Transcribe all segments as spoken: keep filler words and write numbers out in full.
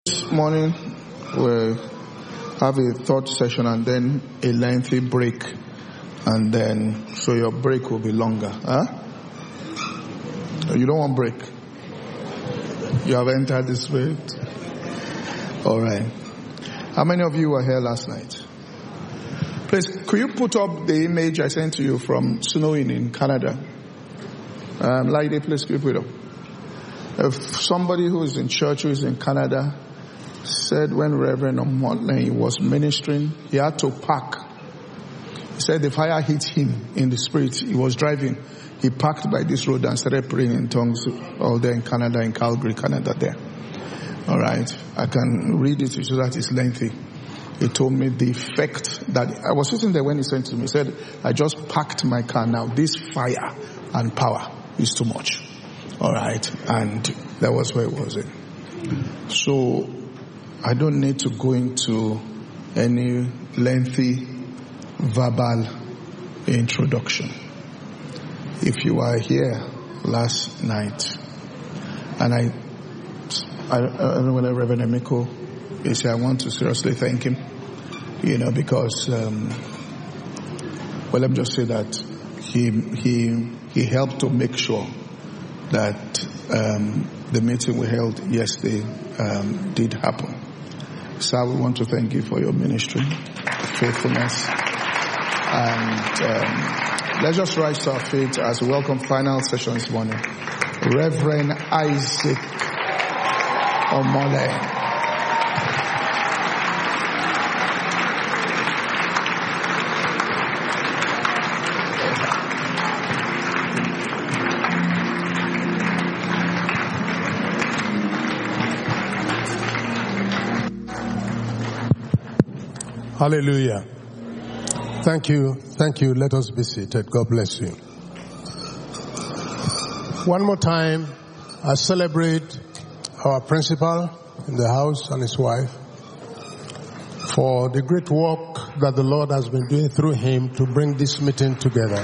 This morning we'll have a thought session and then a lengthy break, and then so your break will be longer. Huh? You don't want break. You have entered the spirit. All right. How many of you were here last night? Please, could you put up the image I sent to you from snowing in Canada? Um, Lady, please keep it up. If somebody who is in church, who is in Canada, said when Reverend Omotley was ministering, he had to park. He said the fire hit him in the spirit. He was driving. He parked by this road and started praying in tongues all there in Canada, in Calgary, Canada there. All right. I can read it so that it's lengthy. He told me the effect that I was sitting there when he sent to me. He said, I just parked my car now. This fire and power is too much. All right. And that was where it was in. So I don't need to go into any lengthy verbal introduction. If you were here last night, and I, I, I don't know whether Reverend Emiko is here, I want to seriously thank him, you know, because, um, well, let me just say that he, he, he helped to make sure that, um, the meeting we held yesterday, um, did happen. Sir, we want to thank you for your ministry, faithfulness, and, um, let's just rise to our feet as we welcome final session this morning. Reverend Isaac Omole. Hallelujah. Thank you. Thank you. Let us be seated. God bless you. One more time, I celebrate our principal in the house and his wife for the great work that the Lord has been doing through him to bring this meeting together.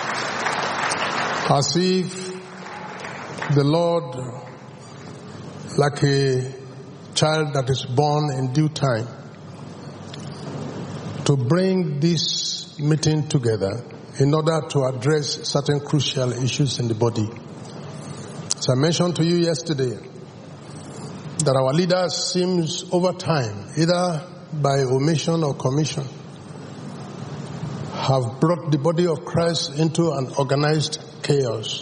As if the Lord, like a child that is born in due time, to bring this meeting together in order to address certain crucial issues in the body. As I mentioned to you yesterday, that our leaders seems over time, either by omission or commission, have brought the body of Christ into an organized chaos,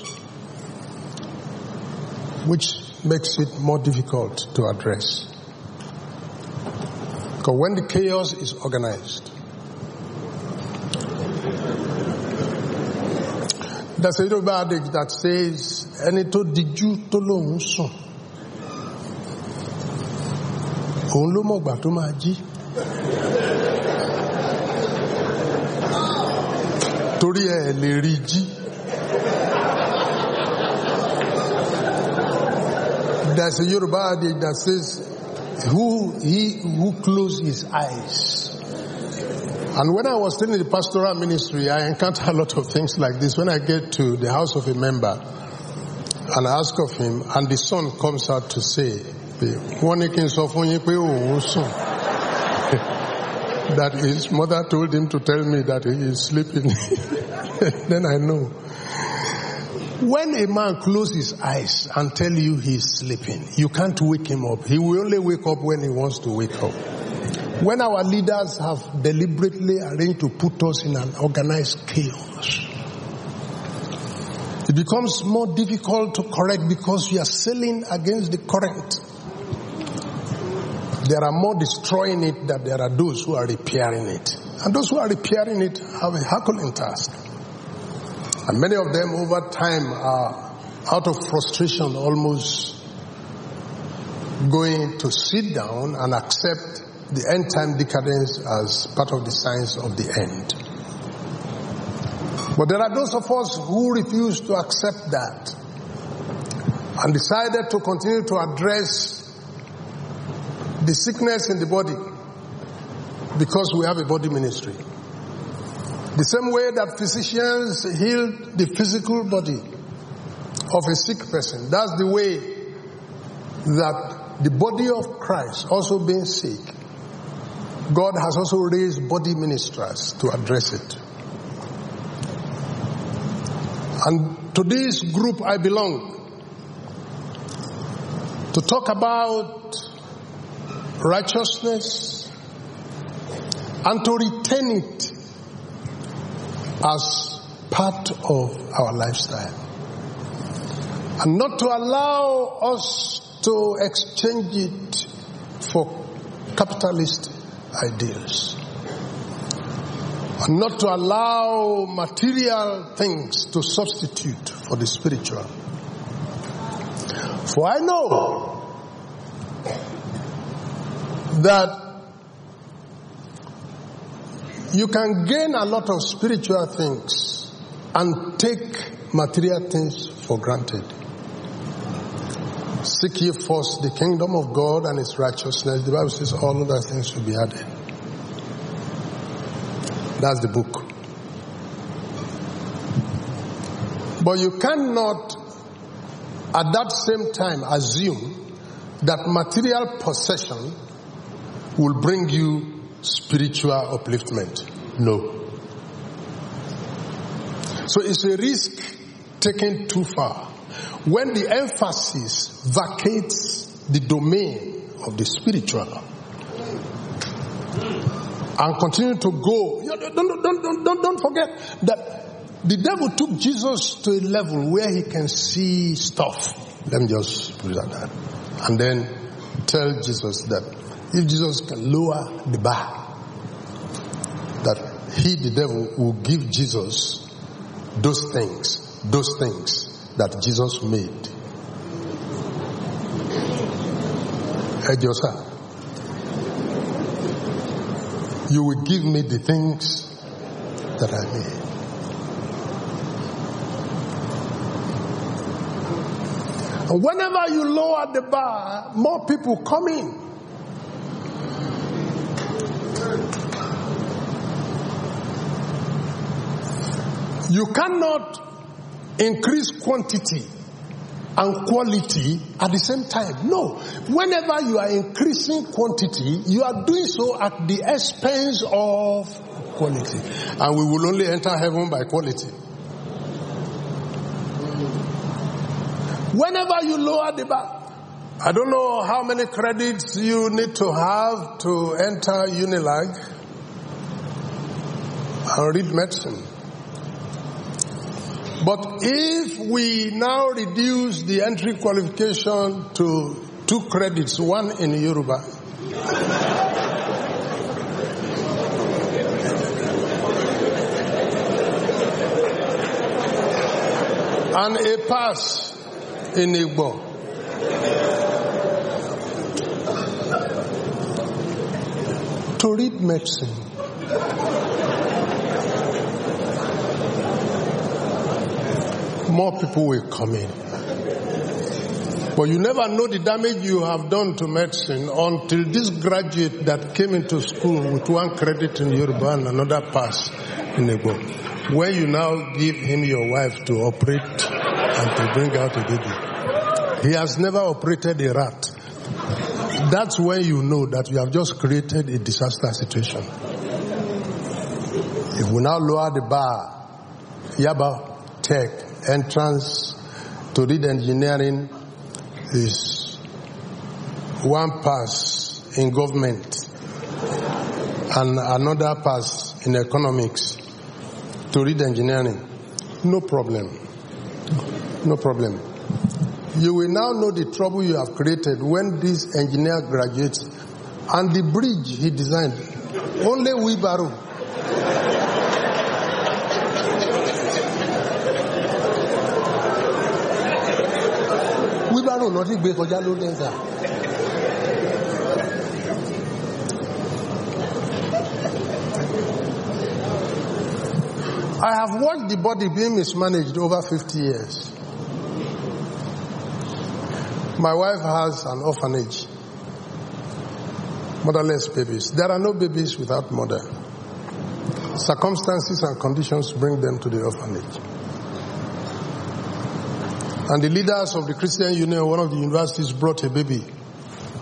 which makes it more difficult to address. Because when the chaos is organized, there's a little adage that says, "Ẹni tó dijú tó lóhùn sùn, òun ló mọ̀gbà tó máa jí." Torí ẹ lè rí jí. There's a Yoruba adage that says, "Who he who closes his eyes." And when I was still in the pastoral ministry, I encounter a lot of things like this. When I get to the house of a member and I ask of him, and the son comes out to say, that his mother told him to tell me that he is sleeping, then I know. When a man closes his eyes and tell you he is sleeping, you can't wake him up. He will only wake up when he wants to wake up. When our leaders have deliberately arranged to put us in an organized chaos, it becomes more difficult to correct because we are sailing against the current. There are more destroying it than there are those who are repairing it. And those who are repairing it have a Herculean task. And many of them over time are out of frustration almost going to sit down and accept the end-time decadence as part of the signs of the end. But there are those of us who refuse to accept that and decided to continue to address the sickness in the body because we have a body ministry. The same way that physicians heal the physical body of a sick person, that's the way that the body of Christ also being sick, God has also raised body ministers to address it. And to this group I belong, to talk about righteousness and to retain it as part of our lifestyle. And not to allow us to exchange it for capitalist ideals. And not to allow material things to substitute for the spiritual. For I know that you can gain a lot of spiritual things and take material things for granted. Seek ye first the kingdom of God and its righteousness. The Bible says all other things will be added. That's the book. But you cannot at that same time assume that material possession will bring you spiritual upliftment. No. So it's a risk taken too far. When the emphasis vacates the domain of the spiritual and continue to go, don't, don't, don't, don't, don't forget that the devil took Jesus to a level where he can see stuff. Let me just put it like that. And then tell Jesus that if Jesus can lower the bar, that he, the devil, will give Jesus those things, those things that Jesus made. Hey, Joseph, you will give me the things that I made. And whenever you lower the bar, more people come in. You cannot increase quantity and quality at the same time. No. Whenever you are increasing quantity, you are doing so at the expense of quality. And we will only enter heaven by quality. Whenever you lower the bar, I don't know how many credits you need to have to enter Unilag and read medicine. But if we now reduce the entry qualification to two credits, one in Yoruba, and a pass in Igbo, to read medicine, more people will come in. But you never know the damage you have done to medicine until this graduate that came into school with one credit in Yoruba and another pass in Igbo, when you now give him your wife to operate and to bring out a baby, he has never operated a rat. That's when you know that you have just created a disaster situation. If we now lower the bar, Yaba Tech entrance to read engineering is one pass in government and another pass in economics to read engineering. No problem. No problem. You will now know the trouble you have created when this engineer graduates and the bridge he designed, only wheelbarrow. Wheelbarrow not big for Jalo Denza. I have watched the body being mismanaged over fifty years. My wife has an orphanage. Motherless babies. There are no babies without mother. Circumstances and conditions bring them to the orphanage. And the leaders of the Christian Union, one of the universities, brought a baby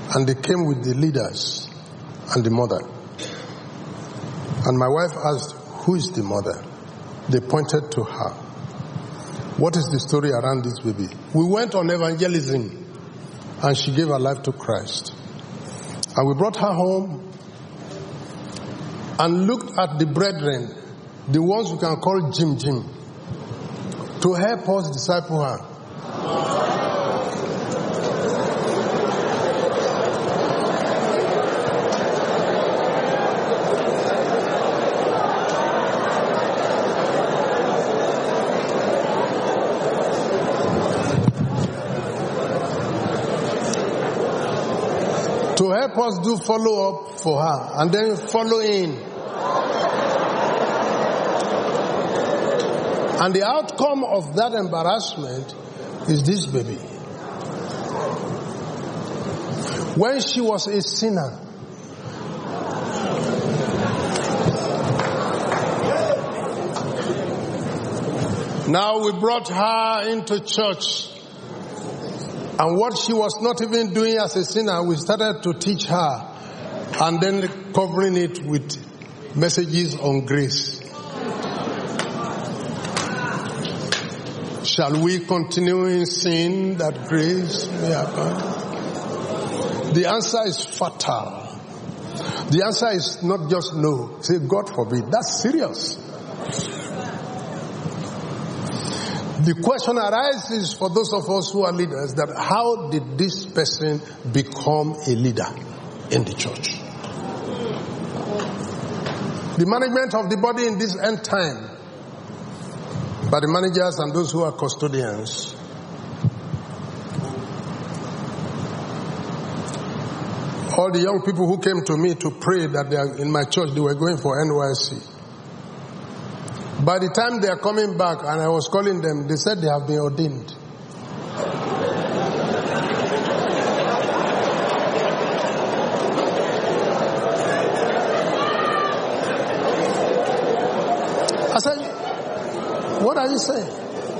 And they came with the leaders and the mother. And my wife asked, who is the mother? They pointed to her. What is the story around this baby? We went on evangelism and she gave her life to Christ. And we brought her home and looked at the brethren, the ones we can call Jim Jim, to help us disciple her. To help us do follow-up for her and then follow in. And the outcome of that embarrassment is this baby. When she was a sinner, now we brought her into church. And what she was not even doing as a sinner, we started to teach her and then covering it with messages on grace. Shall we continue in sin that grace may abound? The answer is fatal. The answer is not just no. Say, God forbid. That's serious. The question arises for those of us who are leaders that how did this person become a leader in the church? The management of the body in this end time by the managers and those who are custodians. All the young people who came to me to pray that they are in my church, they were going for N Y C. By the time they are coming back and I was calling them, they said they have been ordained. I said, what are you saying?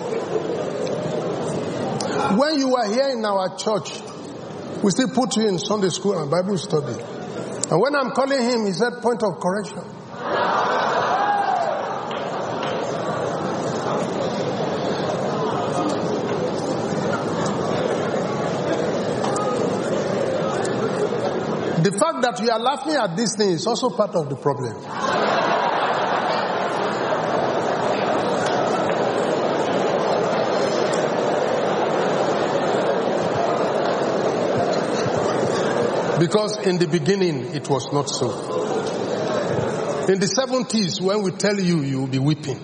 When you were here in our church, we still put you in Sunday school and Bible study. And when I'm calling him, he said, point of correction. The fact that you are laughing at this thing is also part of the problem. Because in the beginning, it was not so. In the seventies, when we tell you, you will be weeping.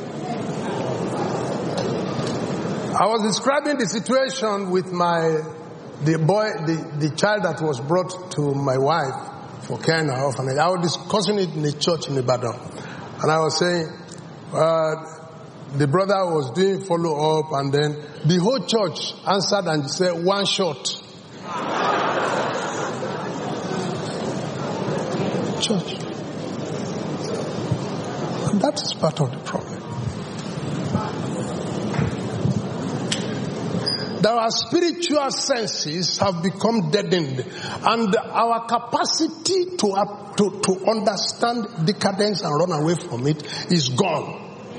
I was describing the situation with my The boy, the, the child that was brought to my wife for care in her orphanage. I was discussing it in a church in Ibadan. And I was saying, uh, the brother was doing follow-up and then the whole church answered and said, one shot. Church. And that is part of the problem. That our spiritual senses have become deadened and our capacity to, uh, to, to understand decadence and run away from it is gone.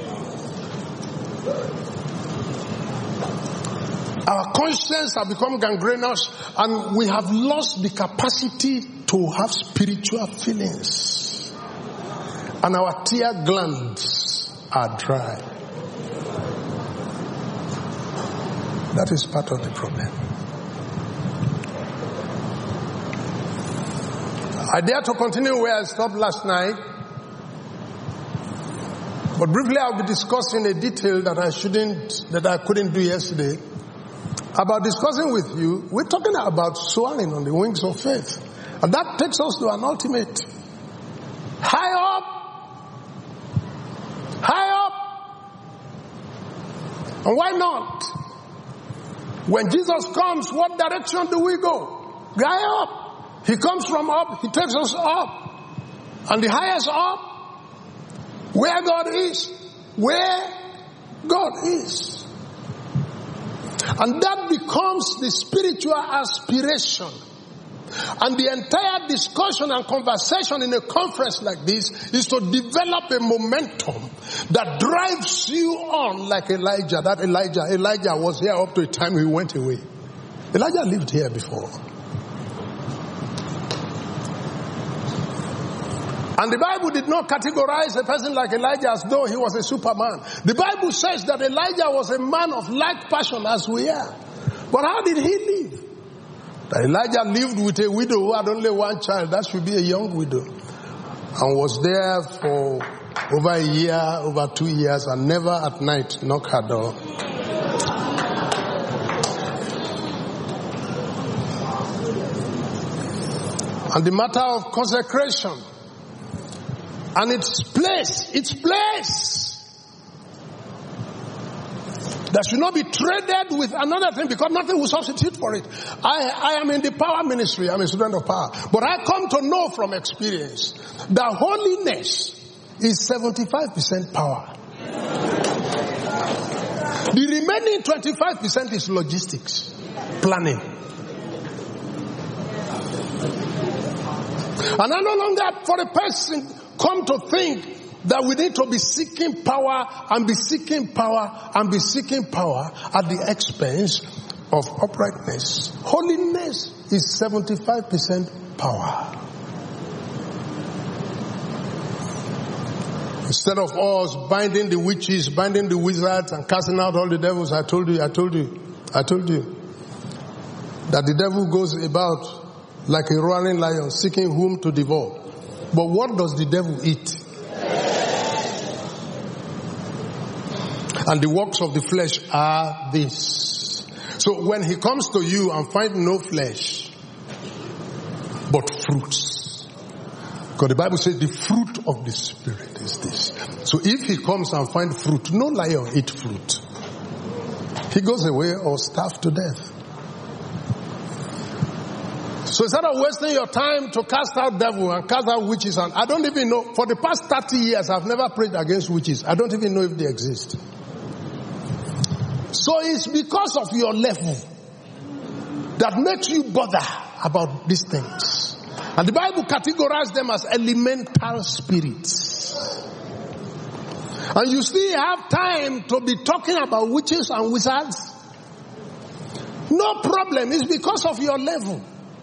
Our conscience have become gangrenous and we have lost the capacity to have spiritual feelings. And our tear glands are dry. That is part of the problem. I dare to continue where I stopped last night. But briefly I'll be discussing a detail that I shouldn't, that I couldn't do yesterday. About discussing with you, we're talking about soaring on the wings of faith. And that takes us to an ultimate. High up! High up! And why not? When Jesus comes, what direction do we go? High up. He comes from up. He takes us up. And the highest up, where God is. Where God is. And that becomes the spiritual aspiration And the entire discussion and conversation in a conference like this is to develop a momentum that drives you on like Elijah. That Elijah, Elijah was here up to a time he went away. Elijah lived here before. And the Bible did not categorize a person like Elijah as though he was a superman. The Bible says that Elijah was a man of like passion as we are. But how did he live? That Elijah lived with a widow who had only one child. That should be a young widow. And was there for over a year, over two years, and never at night knocked her door. And the matter of consecration and its place, its place. That should not be traded with another thing, because nothing will substitute for it. I, I am in the power ministry. I'm a student of power. But I come to know from experience that holiness is seventy-five percent power. The remaining twenty-five percent is logistics, planning. And I no longer, for a person, come to think that we need to be seeking power and be seeking power and be seeking power at the expense of uprightness. Holiness is seventy-five percent power. Instead of us binding the witches, binding the wizards, and casting out all the devils, I told you, I told you, I told you that the devil goes about like a roaring lion, seeking whom to devour. But what does the devil eat? And the works of the flesh are this. So when he comes to you and finds no flesh, but fruits. Because the Bible says the fruit of the Spirit is this. So if he comes and finds fruit, no lion eat fruit. He goes away or starved to death. So instead of wasting your time to cast out devil and cast out witches, and I don't even know, for the past thirty years I've never prayed against witches. I don't even know if they exist. So it's because of your level that makes you bother about these things. And the Bible categorizes them as elemental spirits. And you still have time to be talking about witches and wizards? No problem. It's because of your level.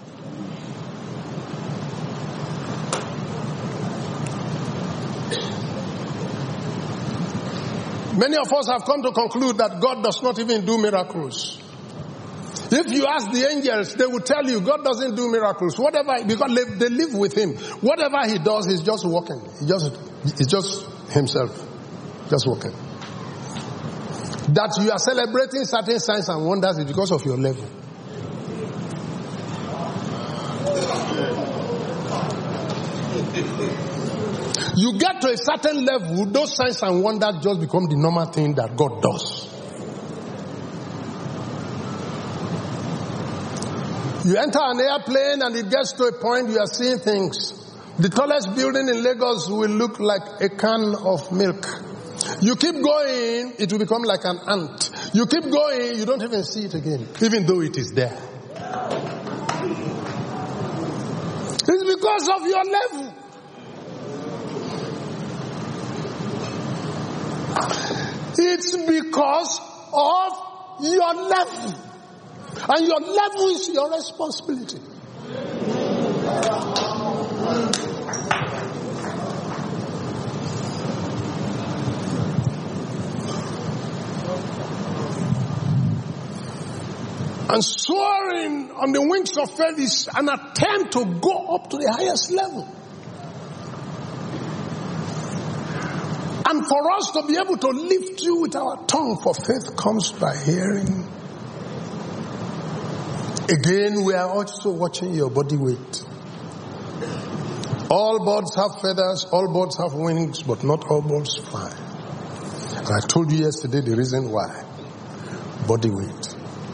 Many of us have come to conclude that God does not even do miracles. If you ask the angels, they will tell you God doesn't do miracles. Whatever, because they live with him. Whatever he does, he's just walking. He just, it's just himself. Just walking. That you are celebrating certain signs and wonders is because of your level. You get to a certain level, those signs and wonders just become the normal thing that God does. You enter an airplane and it gets to a point you are seeing things. The tallest building in Lagos will look like a can of milk. You keep going, it will become like an ant. You keep going, you don't even see it again, even though it is there. It's because of your level. It's because of your level. And your level is your responsibility. And soaring on the wings of faith is an attempt to go up to the highest level. And for us to be able to lift you with our tongue, for faith comes by hearing. Again, we are also watching your body weight. All birds have feathers, all birds have wings, but not all birds fly. And I told you yesterday the reason why. Body weight.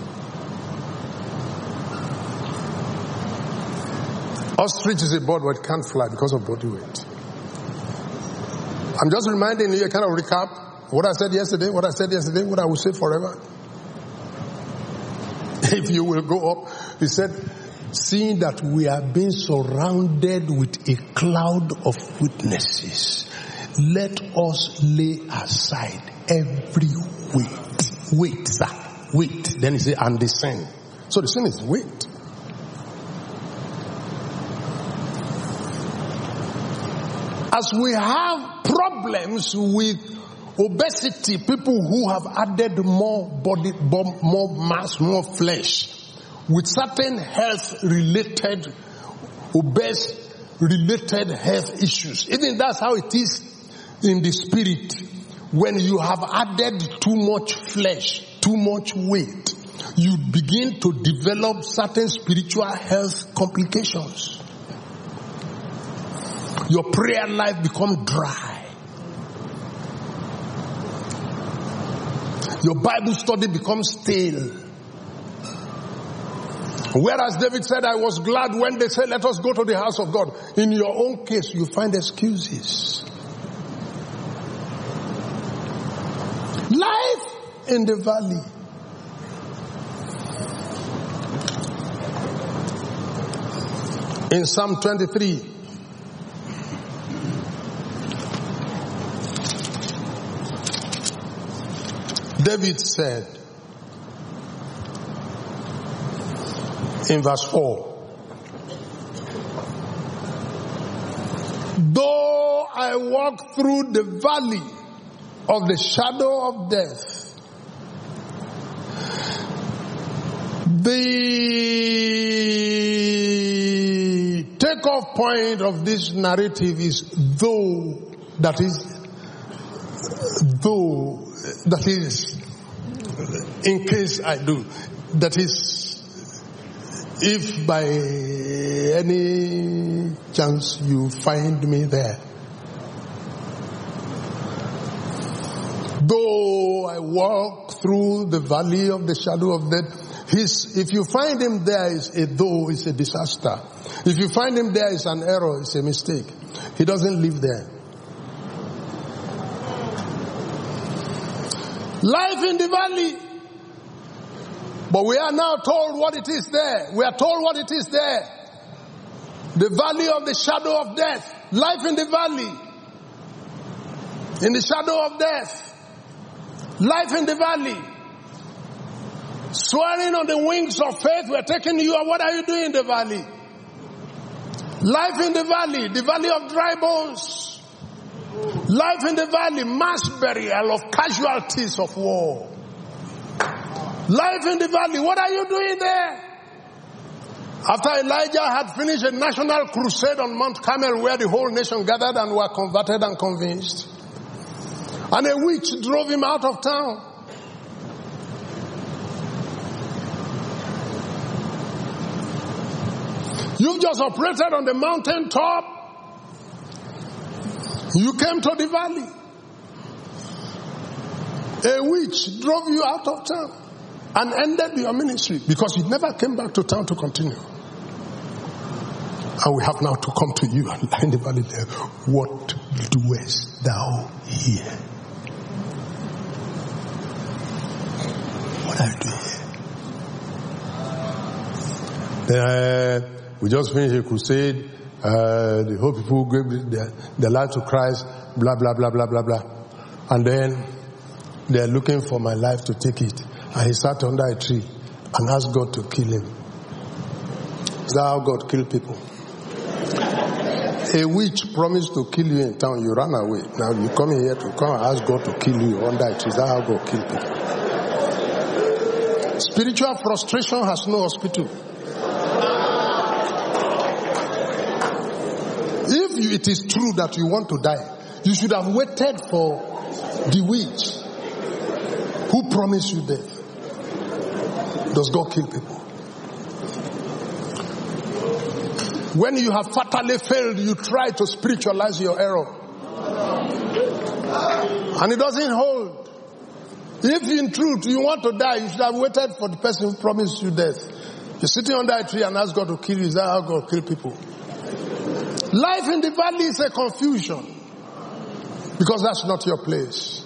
Ostrich is a bird but it can't fly because of body weight. I'm just reminding you, a kind of recap, what I said yesterday, what I said yesterday, what I will say forever. If you will go up, he said, seeing that we are being surrounded with a cloud of witnesses, let us lay aside every weight. Weight, sir. Weight. Then he said, and the sin. So the sin is weight. As we have problems with obesity, people who have added more body, more mass, more flesh, with certain health-related, obese-related health issues. Even that's how it is in the spirit. When you have added too much flesh, too much weight, you begin to develop certain spiritual health complications. Your prayer life becomes dry. Your Bible study becomes stale. Whereas David said, I was glad when they said, let us go to the house of God. In your own case, you find excuses. Life in the valley. In Psalm twenty-three, David said in verse four, though I walk through the valley of the shadow of death, the takeoff point of this narrative is though, that is, though, that is, in case I do, that is, if by any chance you find me there. Though I walk through the valley of the shadow of death, his, if you find him there is a though, it's a disaster. If you find him there is an error, it's a mistake. He doesn't live there. Life in the valley. But we are now told what it is there. We are told what it is there. The valley of the shadow of death. Life in the valley. In the shadow of death. Life in the valley. Soaring on the wings of faith. We are taking you. What are you doing in the valley? Life in the valley. The valley of dry bones. Life in the valley. Mass burial of casualties of war. Life in the valley. What are you doing there? After Elijah had finished a national crusade on Mount Carmel where the whole nation gathered and were converted and convinced. And a witch drove him out of town. You've just operated on the mountain top. You came to the valley. A witch drove you out of town and ended your ministry because you never came back to town to continue. And we have now to come to you and lie in the valley there. What doest thou here? What are you doing here? Uh, we just finished a crusade. Uh, the whole people gave their, their life to Christ. Blah, blah, blah, blah, blah, blah. And then they're looking for my life to take it. And he sat under a tree and asked God to kill him. Is that how God kills people? A witch promised to kill you in town. You ran away. Now you come here to come and ask God to kill you under a tree. Is that how God kills people? Spiritual frustration has no hospital. If it is true that you want to die, you should have waited for the witch who promised you death. Does God kill people? When you have fatally failed, you try to spiritualize your error. And it doesn't hold. If in truth you want to die, you should have waited for the person who promised you death. You're sitting under a tree and ask God to kill you. Is that how God kills people? Life in the valley is a confusion. Because that's not your place.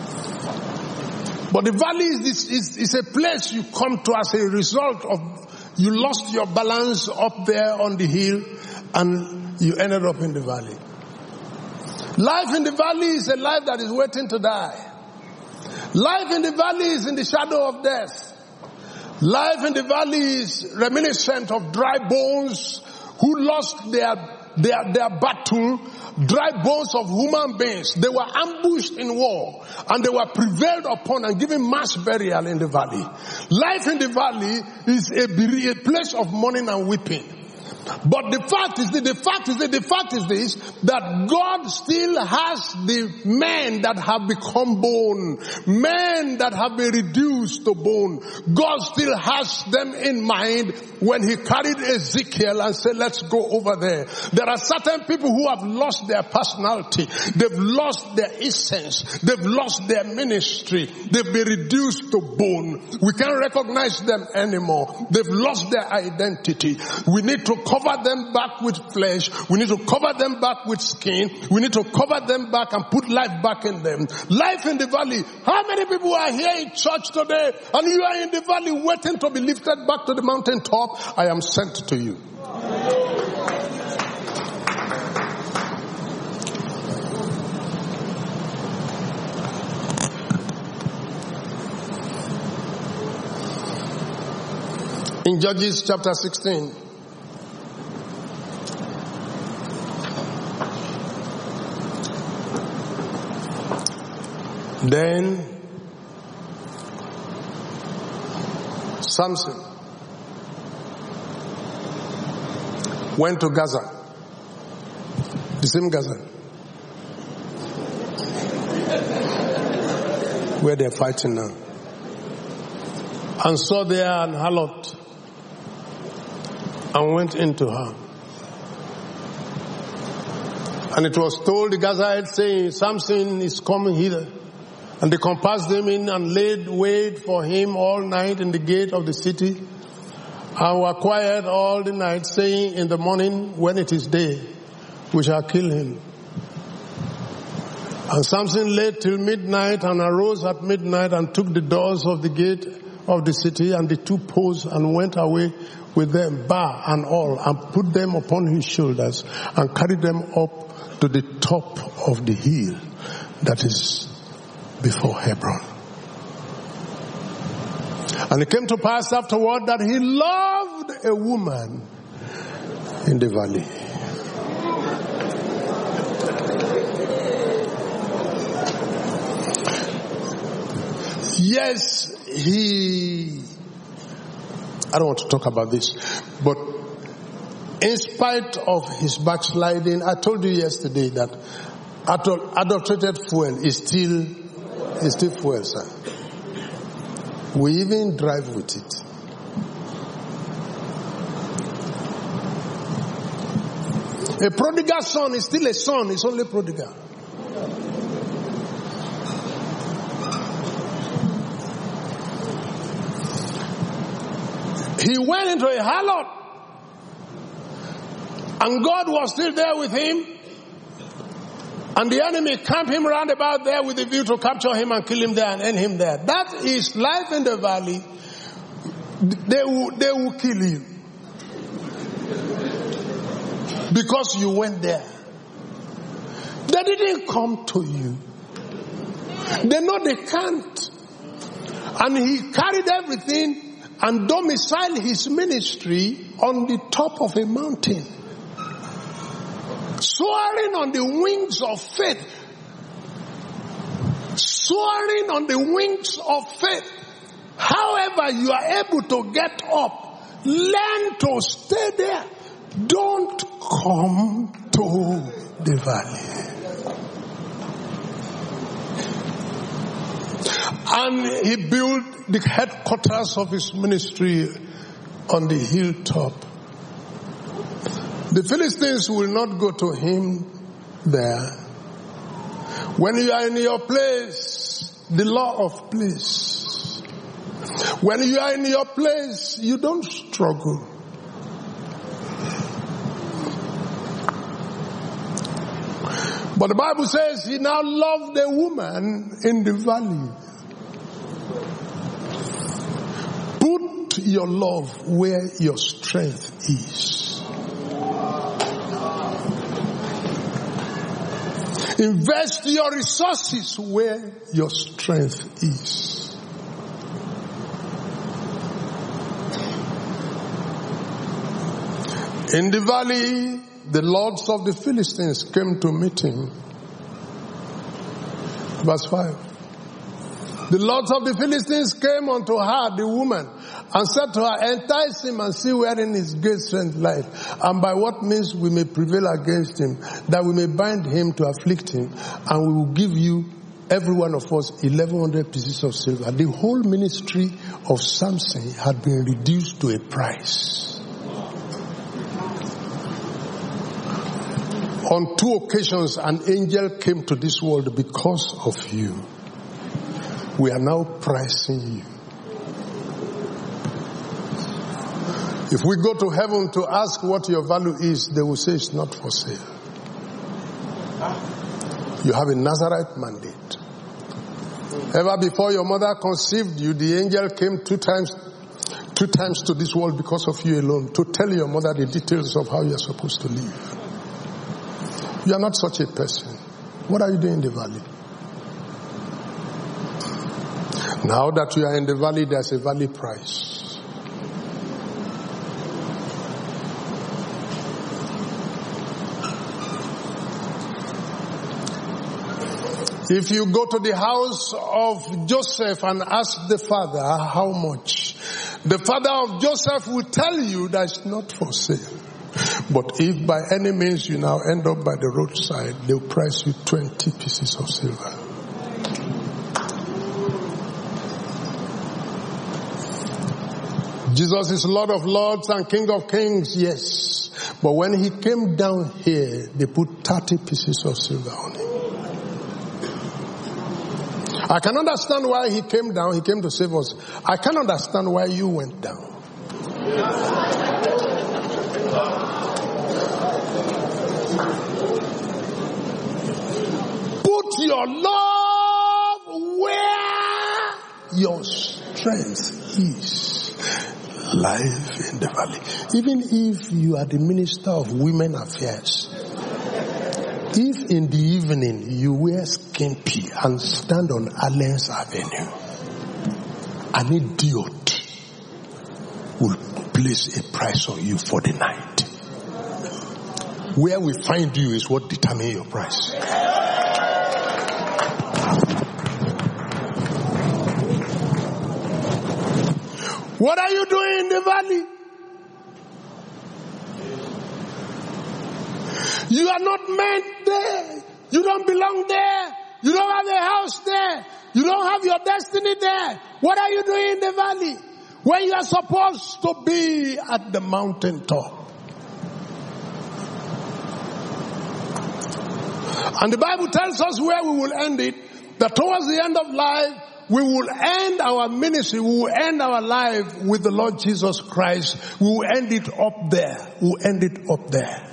But the valley is, this, is, is a place you come to as a result of You lost your balance up there on the hill and you ended up in the valley. Life in the valley is a life that is waiting to die. Life in the valley is in the shadow of death. Life in the valley is reminiscent of dry bones who lost their, their, their battle, dry bones of human beings. They were ambushed in war and they were prevailed upon and given mass burial in the valley. Life in the valley is a, a place of mourning and weeping. But the fact is that the fact is that the fact is this, that God still has the men that have become bone, men that have been reduced to bone. God still has them in mind when he carried Ezekiel and said, let's go over there. There are certain people who have lost their personality. They've lost their essence. They've lost their ministry. They've been reduced to bone. We can't recognize them anymore. They've lost their identity. We need to cover them back with flesh. We need to cover them back with skin. We need to cover them back and put life back in them. Life in the valley. How many people are here in church today and you are in the valley waiting to be lifted back to the mountain top? I am sent to you. In Judges chapter sixteen, then Samson went to Gaza, the same Gaza where they're fighting now, and saw there an harlot and went into her. And it was told the Gazites, saying, Samson is coming hither. And they compassed him in and laid wait for him all night in the gate of the city, and were quiet all the night, saying, in the morning when it is day, we shall kill him. And Samson lay till midnight, and arose at midnight, and took the doors of the gate of the city and the two posts, and went away with them, bar and all, and put them upon his shoulders, and carried them up to the top of the hill that is before Hebron. And it came to pass afterward that he loved a woman in the valley. Yes, he, I don't want to talk about this, but in spite of his backsliding, I told you yesterday that adulterated fuel is still, is still fuel, sir. We even drive with it. A prodigal son is still a son, it's only prodigal. He went into a harlot, and God was still there with him, and the enemy camped him round about there with a view to capture him and kill him there and end him there. That is life in the valley. They will, they will kill you because you went there. They didn't come to you. They know they can't. And he carried everything and domiciled his ministry on the top of a mountain, soaring on the wings of faith. Soaring on the wings of faith. However you are able to get up, learn to stay there. Don't come to the valley. And he built the headquarters of his ministry on the hilltop. The Philistines will not go to him there. When you are in your place, the law of place. When you are in your place, you don't struggle. But the Bible says he now loved a woman in the valley. Put Put your love where your strength is. Invest your resources where your strength is. In the valley, the lords of the Philistines came to meet him. Verse five. The lords of the Philistines came unto her, the woman, and said to her, entice him and see wherein his great strength lies, and by what means we may prevail against him, that we may bind him to afflict him, and we will give you, every one of us, eleven hundred pieces of silver. The whole ministry of Samson had been reduced to a price. On two occasions, an angel came to this world because of you. We are now pricing you. If we go to heaven to ask what your value is, they will say it's not for sale. You have a Nazarite mandate. Ever before your mother conceived you, the angel came two times, two times to this world because of you alone, to tell your mother the details of how you are supposed to live. You are not such a person. What are you doing in the valley? Now that you are in the valley, there's a valley price. If you go to the house of Joseph and ask the father how much, the father of Joseph will tell you that it's not for sale. But if by any means you now end up by the roadside, they'll price you twenty pieces of silver. Jesus is Lord of Lords and King of Kings, yes. But when he came down here, they put thirty pieces of silver on him. I can understand why he came down. He came to save us. I can't understand why you went down. Put your love where your strength is. Life in the valley. Even if you are the minister of women affairs, if in the evening you wear skimpy and stand on Allen's Avenue, an idiot will place a price on you for the night. Where we find you is what determines your price. What are you doing in the valley? You are not meant there. You don't belong there. You don't have a house there. You don't have your destiny there. What are you doing in the valley when you are supposed to be at the mountaintop? And the Bible tells us where we will end it, that towards the end of life, we will end our ministry, we will end our life with the Lord Jesus Christ. We will end it up there. We will end it up there.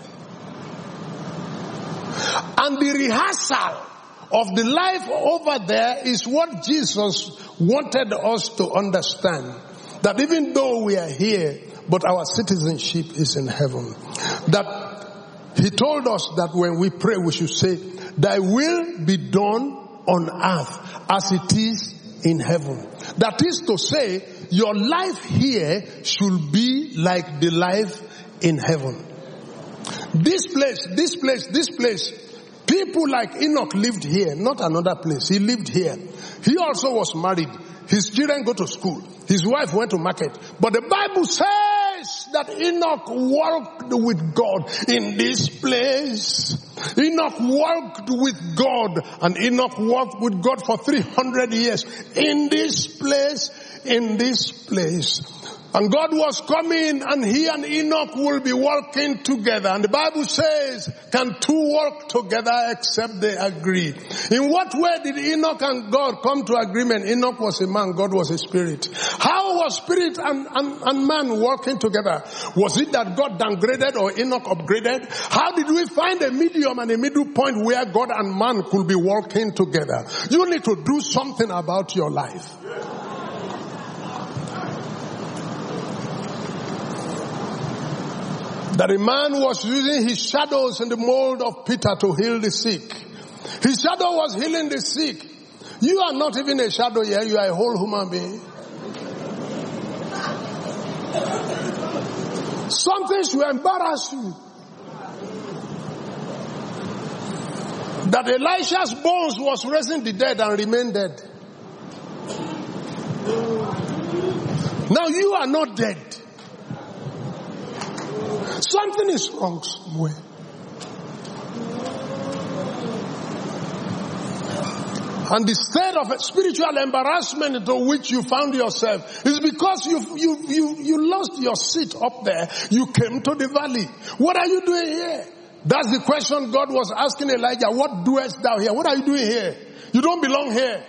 And the rehearsal of the life over there is what Jesus wanted us to understand. That even though we are here, but our citizenship is in heaven. That he told us that when we pray, we should say, thy will be done on earth as it is in heaven. That is to say, your life here should be like the life in heaven. This place, this place, this place, people like Enoch lived here, not another place. He lived here. He also was married. His children go to school. His wife went to market. But the Bible says that Enoch walked with God in this place. Enoch walked with God, and Enoch walked with God for three hundred years in this place, in this place. And God was coming, and he and Enoch will be walking together. And the Bible says, can two walk together except they agree? In what way did Enoch and God come to agreement? Enoch was a man, God was a spirit. How was spirit and, and, and man walking together? Was it that God downgraded or Enoch upgraded? How did we find a medium and a middle point where God and man could be walking together? You need to do something about your life. That a man was using his shadows in the mold of Peter to heal the sick. His shadow was healing the sick. You are not even a shadow here, you are a whole human being. Something should embarrass you. That Elisha's bones was raising the dead and remained dead. Now you are not dead. Something is wrong somewhere. And the state of spiritual embarrassment into which you found yourself is because you you you you lost your seat up there. You came to the valley. What are you doing here? That's the question God was asking Elijah. What doest thou here? What are you doing here? You don't belong here.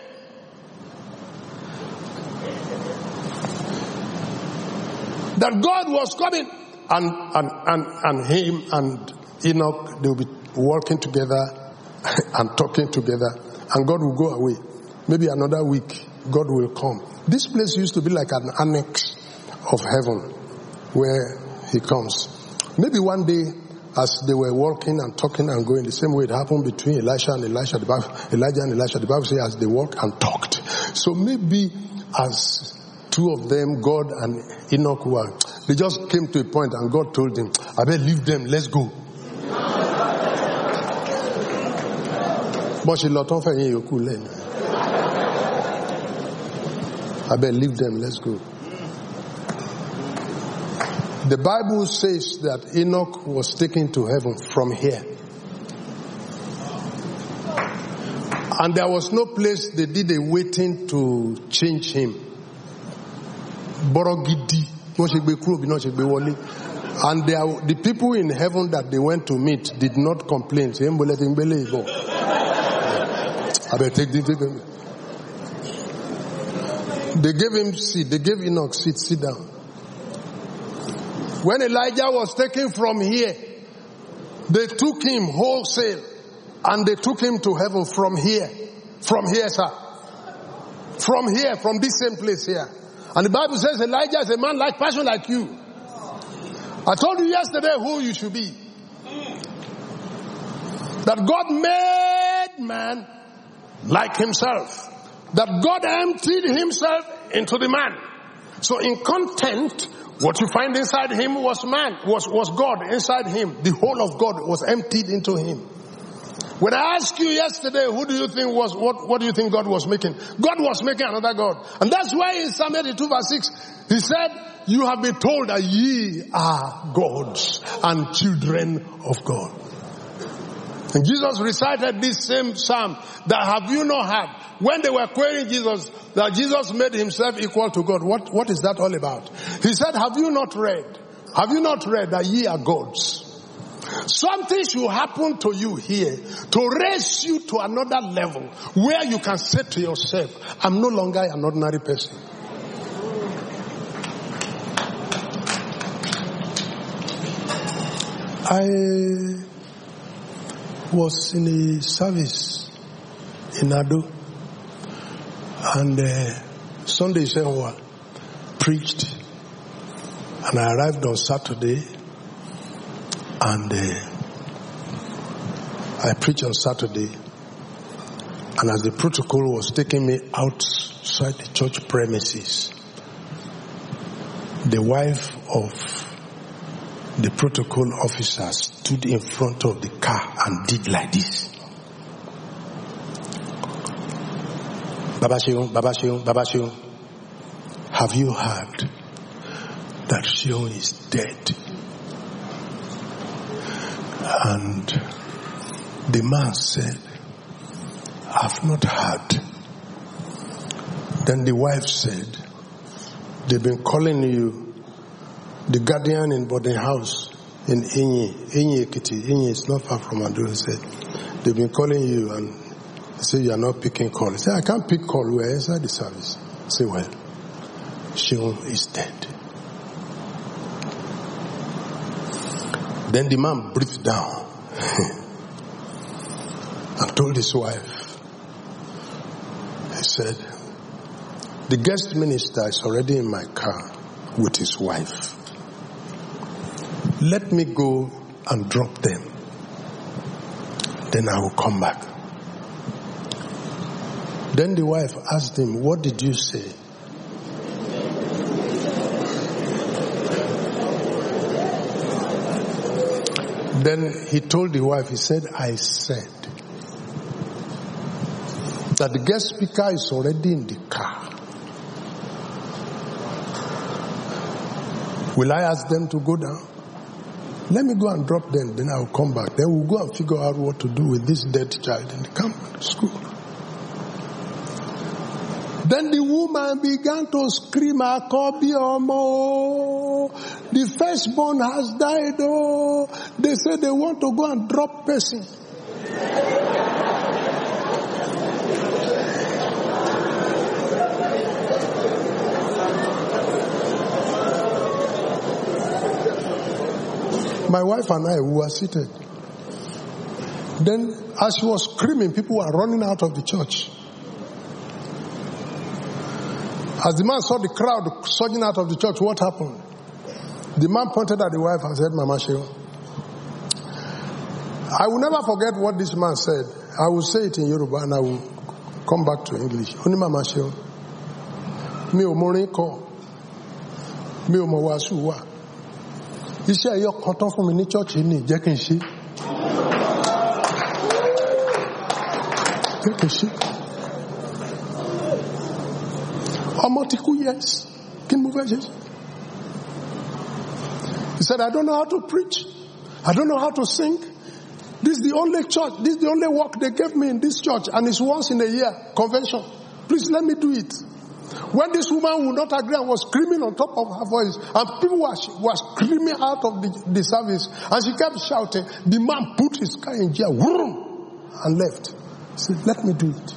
That God was coming, and and and and him and Enoch, they will be working together and talking together, and God will go away. Maybe another week, God will come. This place used to be like an annex of heaven where he comes. Maybe one day, as they were walking and talking and going, the same way it happened between Elisha and Elisha, the Bible, Elijah and Elisha, the Bible says as they walked and talked. So maybe as two of them, God and Enoch, were, they just came to a point and God told them, I better leave them, let's go. But she lot of I better leave them, let's go. The Bible says that Enoch was taken to heaven from here. And there was no place they did a waiting to change him. Borogidi. And there, the people in heaven that they went to meet did not complain. They gave him seat. They gave Enoch seat. Sit down. When Elijah was taken from here, they took him wholesale and they took him to heaven from here. From here, sir. From here, from this same place here. And the Bible says Elijah is a man like passion like you. I told you yesterday who you should be. That God made man like himself. That God emptied himself into the man. So in content, what you find inside him was man, was, was God inside him. The whole of God was emptied into him. When I asked you yesterday, who do you think was, what, what do you think God was making? God was making another God. And that's why in Psalm eighty-two verse six, he said, you have been told that ye are gods and children of God. And Jesus recited this same psalm that have you not heard? When they were querying Jesus, that Jesus made himself equal to God. What, what is that all about? He said, have you not read? Have you not read that ye are gods? Something should happen to you here to raise you to another level where you can say to yourself, I'm no longer an ordinary person. I was in a service in Ado, and uh, Sunday Sewa preached, and I arrived on Saturday, and uh, I preached on Saturday, and as the protocol was taking me outside the church premises, the wife of the protocol officer stood in front of the car and did like this. Baba Sheon, Baba Sheon, Baba Sheon, have you heard that Sheon is dead? And the man said, I've not heard. Then the wife said, they've been calling you. The guardian in boarding house in Inyi, Inyi Ekiti, Inyi is not far from Ado, said, they've been calling you and they say you are not picking call. He said, I can't pick call, we're inside the service. I say, well, Sheon is dead. Then the man breathed down and told his wife, he said, the guest minister is already in my car with his wife. Let me go and drop them. Then I will come back. Then the wife asked him, what did you say? Then he told the wife, he said, I said that the guest speaker is already in the car. Will I ask them to go down? Let me go and drop them, then I will come back. Then we'll go and figure out what to do with this dead child in the camp school. Then the woman began to scream, Akobi Omo, the firstborn has died. Oh, they said they want to go and drop person. My wife and I, we were seated. Then as she was screaming, people were running out of the church. As the man saw the crowd surging out of the church, what happened? The man pointed at the wife and said, Mama Sheo. I will never forget what this man said. I will say it in Yoruba and I will come back to English. Oni Mama Sheo. Mi o morin ko. Mi o mo wasu wa. Iṣẹ́ ẹyọ kan tán fún mi ní church ní jẹ́ kí n ṣe. Jẹ́ kí n ṣe. Ọmọ ti kú, yes. Kí ni mo fẹ́ ṣe? He said, I don't know how to preach. I don't know how to sing. This is the only church. This is the only work they gave me in this church. And it's once in a year, convention. Please let me do it. When this woman would not agree and was screaming on top of her voice, and people were, were screaming out of the, the service, and she kept shouting, the man put his car in gear, whoom, and left. He said, let me do it.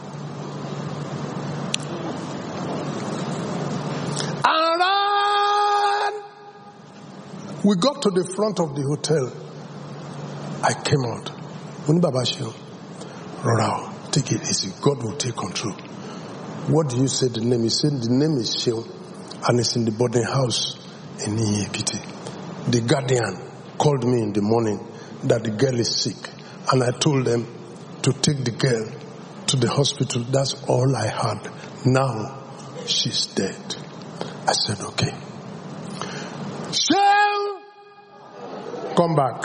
And ran. We got to the front of the hotel. I came out. When Baba Sheo, Rora, take it easy. God will take control. What do you say the name? He said the name is Sheo and it's in the boarding house in Iyekiti. The guardian called me in the morning that the girl is sick and I told them to take the girl to the hospital. That's all I had. Now she's dead. I said, okay. Sheo, come back.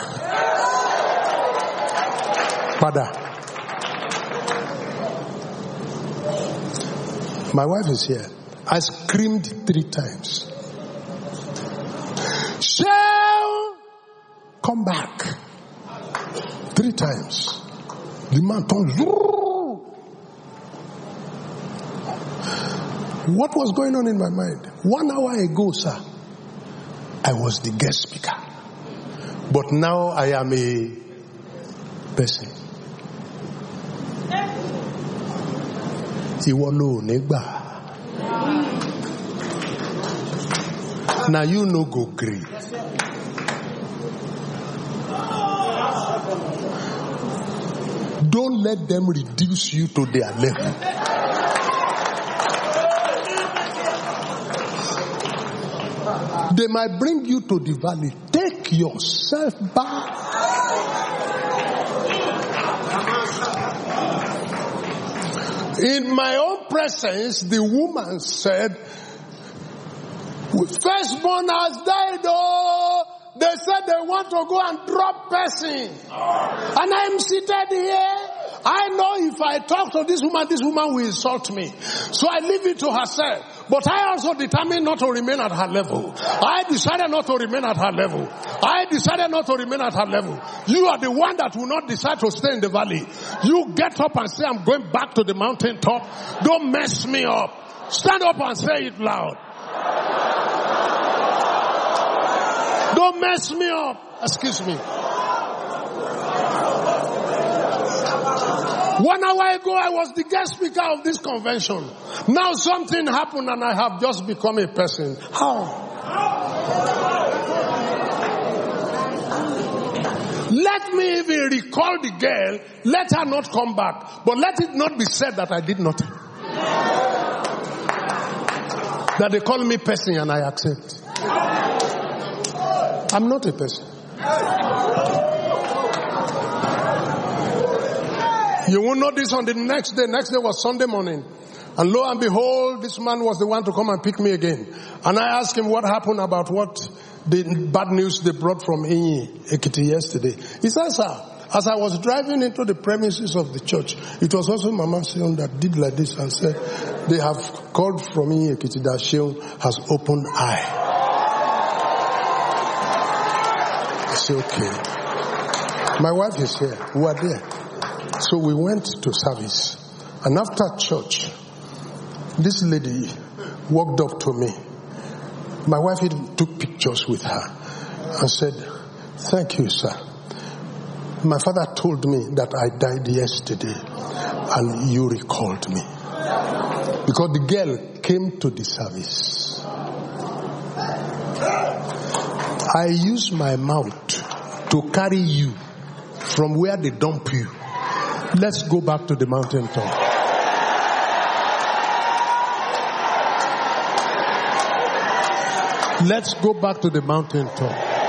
Father. My wife is here. I screamed three times. Sheo, come back. Three times. The man turned. What was going on in my mind? One hour ago, sir, I was the guest speaker. But now I am a person. Ìwọ ló nígbà. Now you no go gree. Don't let them reduce you to their level. They might bring you to the valley. Take yourself back. In my own presence, the woman said, firstborn has died, oh, they said they want to go and drop person. And I'm seated here. I know if I talk to this woman, this woman will insult me. So I leave it to herself. But I also determined not to remain at her level. I decided not to remain at her level. I decided not to remain at her level. You are the one that will not decide to stay in the valley. You get up and say, I'm going back to the mountain top. Don't mess me up. Stand up and say it loud. Don't mess me up. Excuse me. One hour ago, I was the guest speaker of this convention. Now something happened and I have just become a person. How? Let me even recall the girl. Let her not come back. But let it not be said that I did nothing. That they call me person and I accept. I'm not a person. You won't know this on the next day. Next day was Sunday morning. And lo and behold, this man was the one to come and pick me again. And I asked him what happened about what the bad news they brought from Inyi Ekiti yesterday. He said, sir, as I was driving into the premises of the church, it was also Mama Sheon that did like this and said, they have called from Inyi Ekiti that Sheon has opened eye. I said, okay. My wife is here. We are there. So we went to service. And after church, this lady walked up to me. My wife even took pictures with her and said, thank you, sir. My father told me that I died yesterday and you recalled me. Because the girl came to the service. I used my mouth to carry you from where they dump you. Let's go back to the mountain top. Let's go back to the mountain top.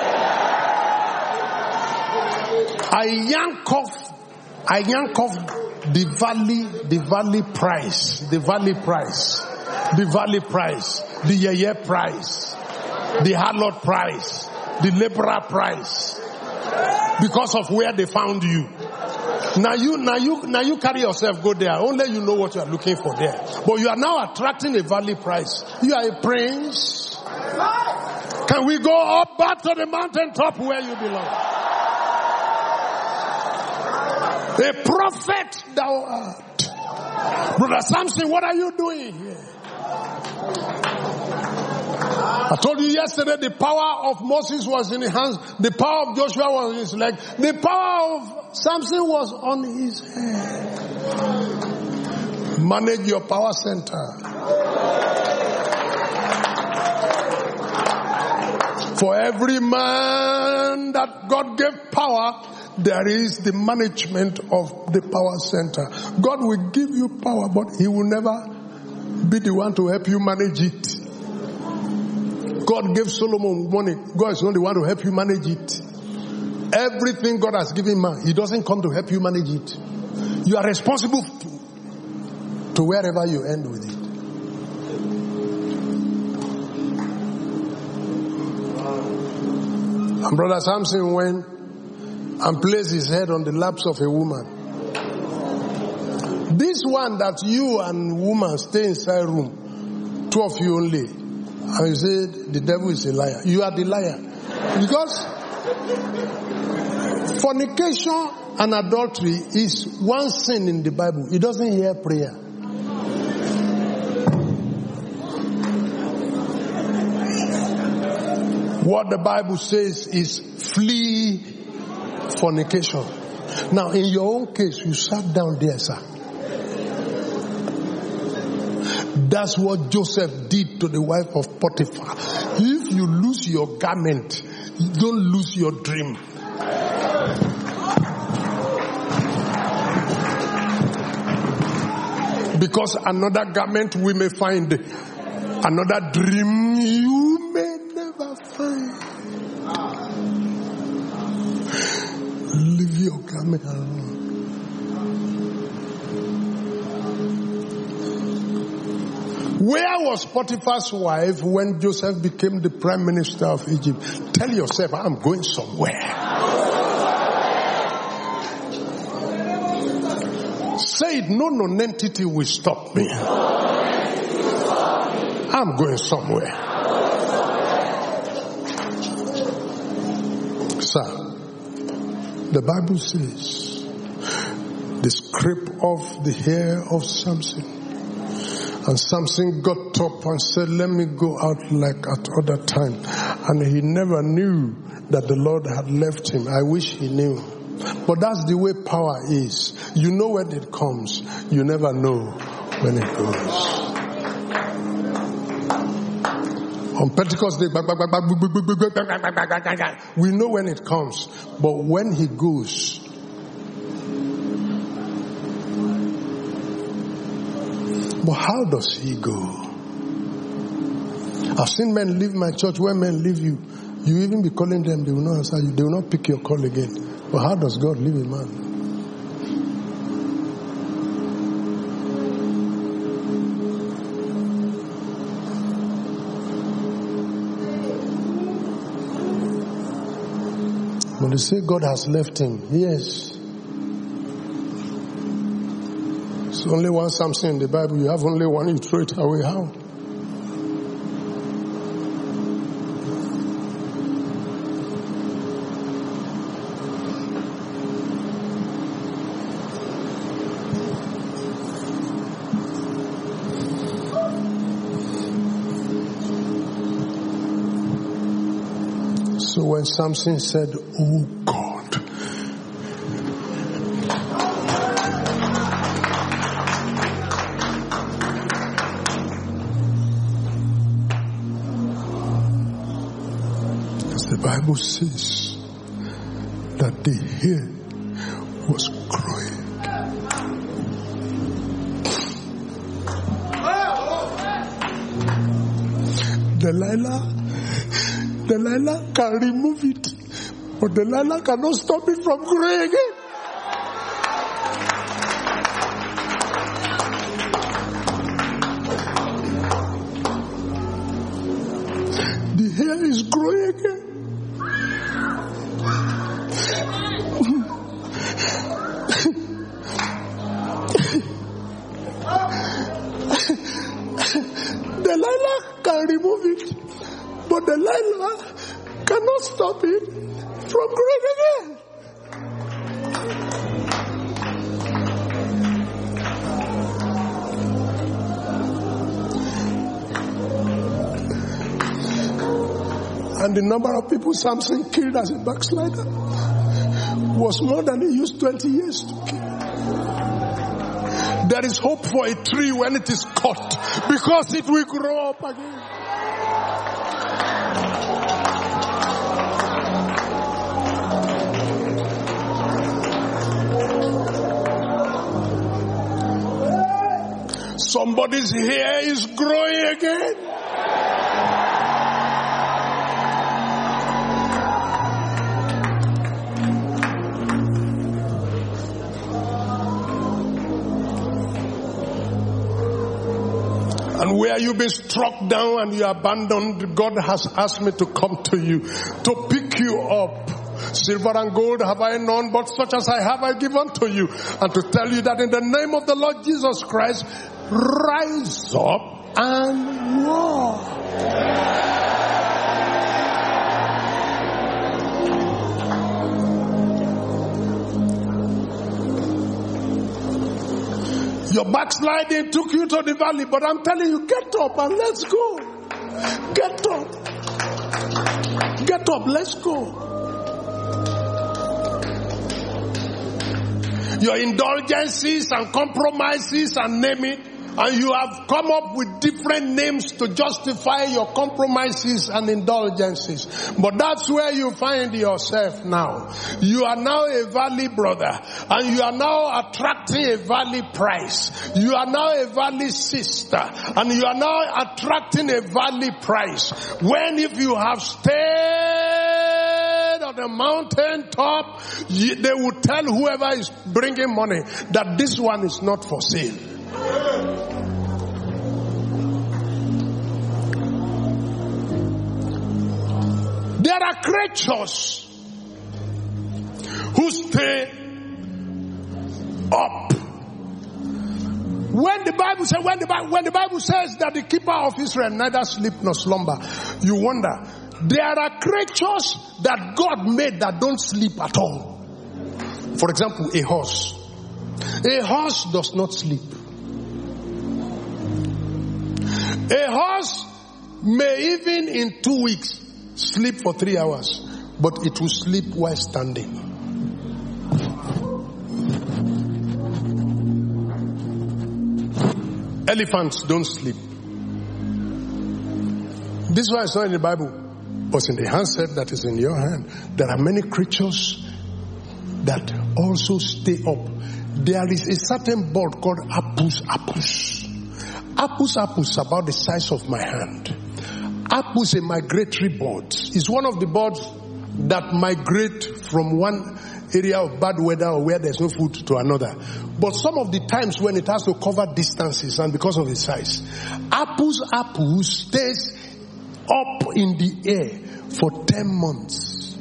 I yank off, I yank off the valley, the valley price, the valley price, the valley price, the yeye price, the harlot price, the laborer price, because of where they found you. Now you, now you, now you carry yourself, go there. Only you know what you are looking for there. But you are now attracting a valley price. You are a prince. Can we go up back to the mountain top where you belong? A prophet thou art. Brother Samson, what are you doing here? I told you yesterday the power of Moses was in his hands. The power of Joshua was in his leg. The power of Samson was on his head. Manage your power center. For every man that God gave power, there is the management of the power center. God will give you power, but He will never be the one to help you manage it. God gave Solomon money. God is not the one to help you manage it. Everything God has given man, He doesn't come to help you manage it. You are responsible to, to wherever you end with it. And Brother Samson went and placed his head on the laps of a woman. This one that you and woman stay inside room, two of you only, and you say the devil is a liar. You are the liar. Because fornication and adultery is one sin in the Bible. It doesn't hear prayer. What the Bible says is flee fornication. Now in your own case, you sat down there, sir. That's what Joseph did to the wife of Potiphar. If you lose your garment, you don't lose your dream. Because another garment we may find, another dream you may never find. Leave your garment alone. Where was Potiphar's wife when Joseph became the prime minister of Egypt? Tell yourself, I'm going somewhere. Say it, no nonentity will stop me. I'm going somewhere. Sir, the Bible says, the scrape of the hair of Samson. And Samson got up and said, let me go out like at other time. And he never knew that the Lord had left him. I wish he knew. But that's the way power is. You know when it comes. You never know when it goes. On Pentecost Day, we know when it comes. But when he goes, but how does he go? I've seen men leave my church. When men leave you, You even be calling them, they will not answer you. They will not pick your call again. But how does God leave a man? When they say God has left him, yes. It's only one Samson in the Bible. You have only one, you throw it away. How? So when Samson said, "Oh God," as the Bible says, that the hair was growing. Delilah Delilah can remove it, but Delilah cannot stop it from growing again. The hair is growing again. Delilah can remove it, but Delilah cannot stop it from growing again. And the number of people Samson killed as a backslider was more than he used twenty years to kill. There is hope for a tree when it is cut, because it will grow up again. Somebody's hair is growing again. And where you've been struck down and you abandoned, God has asked me to come to you, to pick you up. Silver and gold have I none, but such as I have I give unto you. And to tell you that in the name of the Lord Jesus Christ, rise up and walk. Your backsliding took you to the valley, but I'm telling you, get up and let's go. Get up. Get up, let's go. Your indulgences and compromises and name it, and you have come up with different names to justify your compromises and indulgences. But that's where you find yourself now. You are now a valley brother, and you are now attracting a valley price. You are now a valley sister, and you are now attracting a valley price. When if you have stayed on the mountain top, they will tell whoever is bringing money that this one is not for sale. There are creatures who stay up. When the Bible says, when the Bible, when the Bible says that the keeper of Israel neither sleep nor slumber, you wonder. There are creatures that God made that don't sleep at all. For example, a horse. A horse does not sleep. A horse may even in two weeks sleep for three hours, but it will sleep while standing. Elephants don't sleep. This one is not in the Bible, but in the handset that is in your hand. There are many creatures that also stay up. There is a certain bird called apus apus. Apus apus, about the size of my hand. Apple is a migratory bird. It's one of the birds that migrate from one area of bad weather or where there's no food to another. But some of the times when it has to cover distances and because of its size, Apple's apple stays up in the air for ten months.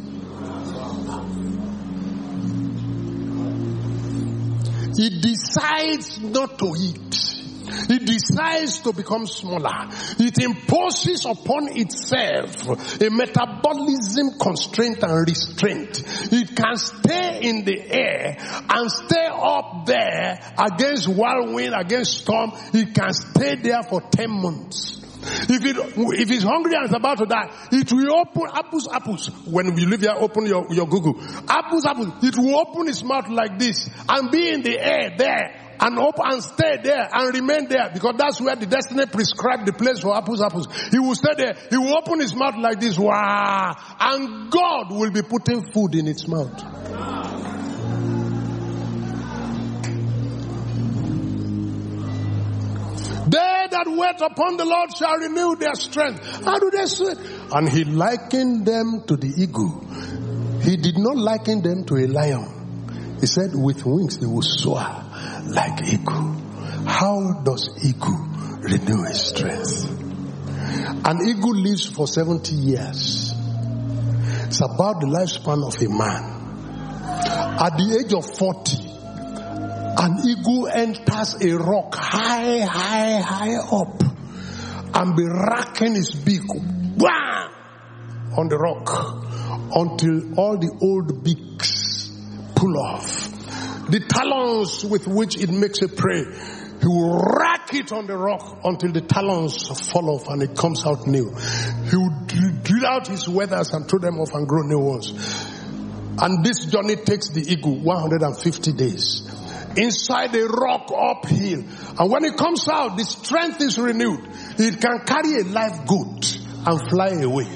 It decides not to eat. It decides to become smaller. It imposes upon itself a metabolism constraint and restraint. It can stay in the air and stay up there against whirlwind, against storm. It can stay there for ten months. If it if it's hungry and it's about to die, it will open apples, apples. When you live here, open your, your Google. Apples, apples. It will open its mouth like this and be in the air there. And open and stay there and remain there, because that's where the destiny prescribed the place for apples, apples. He will stay there. He will open his mouth like this. Wow. And God will be putting food in its mouth. They that wait upon the Lord shall renew their strength. How do they say? And he likened them to the eagle. He did not liken them to a lion. He said with wings they will soar like eagle. How does eagle renew his strength? An eagle lives for seventy years. It's about the lifespan of a man. At the age of forty, an eagle enters a rock high, high, high up and be racking his beak wham, on the rock until all the old beaks pull off. The talons with which it makes a prey, he will rack it on the rock until the talons fall off and it comes out new. He will drill out his feathers and throw them off and grow new ones. And this journey takes the eagle one hundred fifty days. Inside a rock uphill. And when it comes out, the strength is renewed. It can carry a live goat and fly away.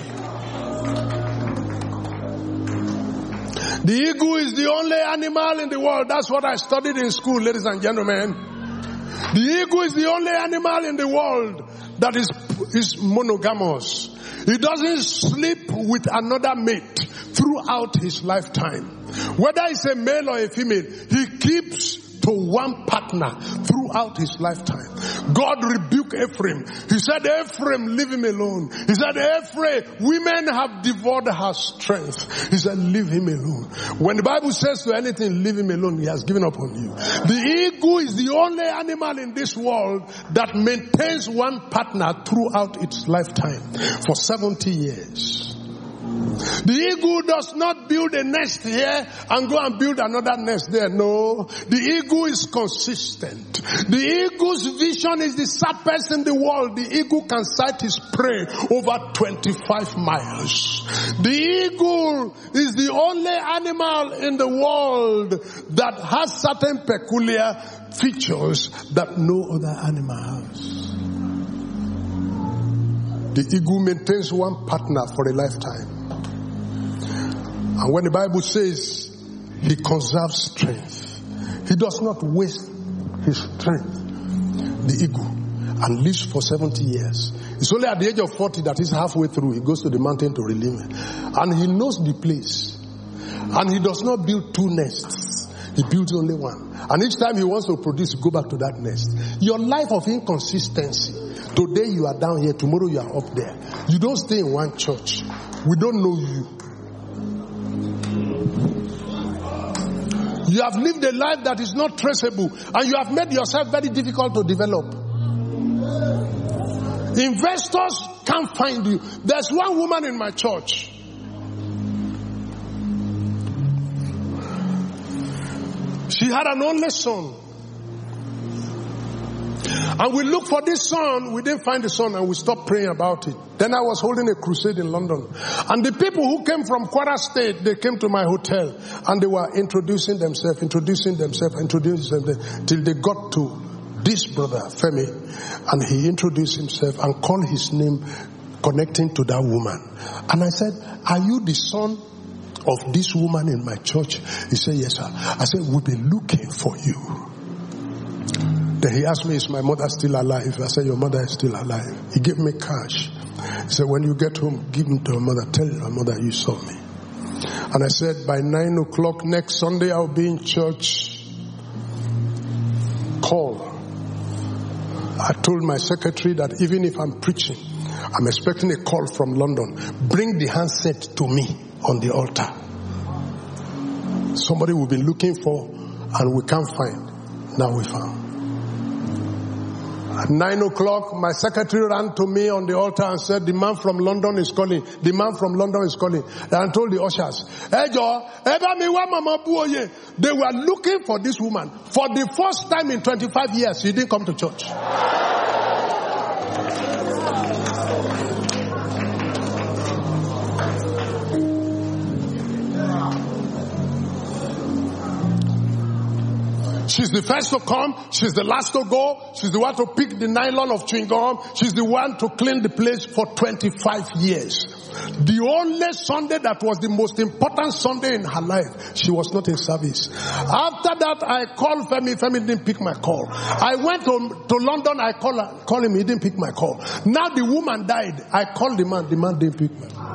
The eagle is the only animal in the world. That's what I studied in school, ladies and gentlemen. The eagle is the only animal in the world that is, is monogamous. He doesn't sleep with another mate throughout his lifetime. Whether it's a male or a female, he keeps to one partner throughout his lifetime. God rebuked Ephraim. He said, Ephraim, leave him alone. He said, Ephraim, women have devoured her strength. He said, leave him alone. When the Bible says to anything, leave him alone, he has given up on you. The eagle is the only animal in this world that maintains one partner throughout its lifetime for seventy years. The eagle does not build a nest here and go and build another nest there. No. The eagle is consistent. The eagle's vision is the sharpest in the world. The eagle can sight his prey over twenty-five miles. The eagle is the only animal in the world that has certain peculiar features that no other animal has. The eagle maintains one partner for a lifetime. And when the Bible says he conserves strength, he does not waste his strength, the eagle, and lives for seventy years. It's only at the age of forty that he's halfway through. He goes to the mountain to relieve it. And he knows the place. And he does not build two nests. He builds only one. And each time he wants to produce, go back to that nest. Your life of inconsistency. Today you are down here, tomorrow you are up there. You don't stay in one church. We don't know you. You have lived a life that is not traceable, and you have made yourself very difficult to develop. Investors can't find you. There's one woman in my church. She had an only son. And we looked for this son, we didn't find the son, and we stopped praying about it. Then I was holding a crusade in London. And the people who came from Kwara State, they came to my hotel, and they were introducing themselves, introducing themselves, introducing themselves, till they got to this brother, Femi, and he introduced himself and called his name connecting to that woman. And I said, are you the son of this woman in my church? He said, yes, sir. I said, we've been looking for you. Then he asked me, is my mother still alive? I said, your mother is still alive. He gave me cash. He said, when you get home, give him to your mother. Tell your mother you saw me. And I said, by nine o'clock next Sunday, I'll be in church. Call. I told my secretary that even if I'm preaching, I'm expecting a call from London. Bring the handset to me on the altar. Somebody we've been looking for and we can't find. Now we found. At nine o'clock, my secretary ran to me on the altar and said, the man from London is calling. The man from London is calling. And I told the ushers, they were looking for this woman. For the first time in twenty-five years, she didn't come to church. She's the first to come. She's the last to go. She's the one to pick the nylon of chewing gum. She's the one to clean the place for twenty-five years. The only Sunday that was the most important Sunday in her life, she was not in service. After that, I called Femi. Femi didn't pick my call. I went to, to London. I called, her, called him. He didn't pick my call. Now the woman died. I called the man. The man didn't pick my call.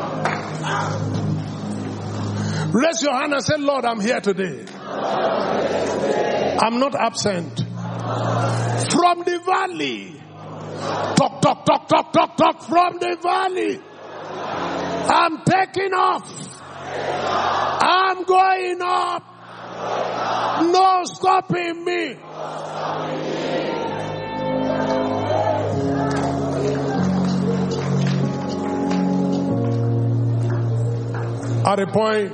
Raise your hand and say, Lord, I'm here today. I'm not absent. From the valley. Talk, talk, talk, talk, talk, talk. From the valley. I'm taking off. I'm going up. No stopping me. At a point,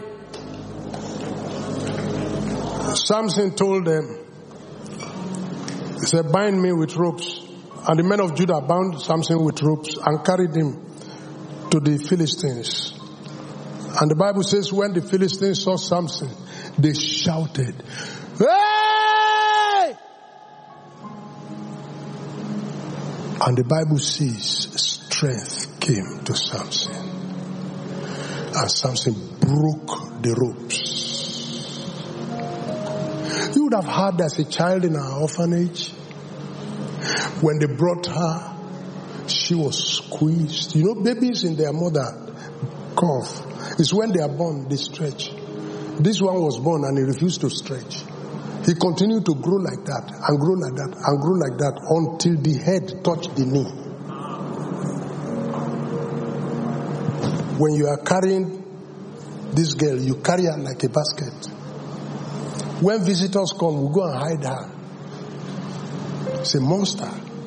Samson told them, he said, bind me with ropes. And the men of Judah bound Samson with ropes and carried him to the Philistines. And the Bible says when the Philistines saw Samson, they shouted, hey! And the Bible says strength came to Samson. And Samson broke the ropes. You would have heard as a child in our orphanage, when they brought her, she was squeezed. You know, babies in their mother cough. It's when they are born, they stretch. This one was born and he refused to stretch. He continued to grow like that, and grow like that, and grow like that, until the head touched the knee. When you are carrying this girl, you carry her like a basket. When visitors come, we go and hide her. It's a monster.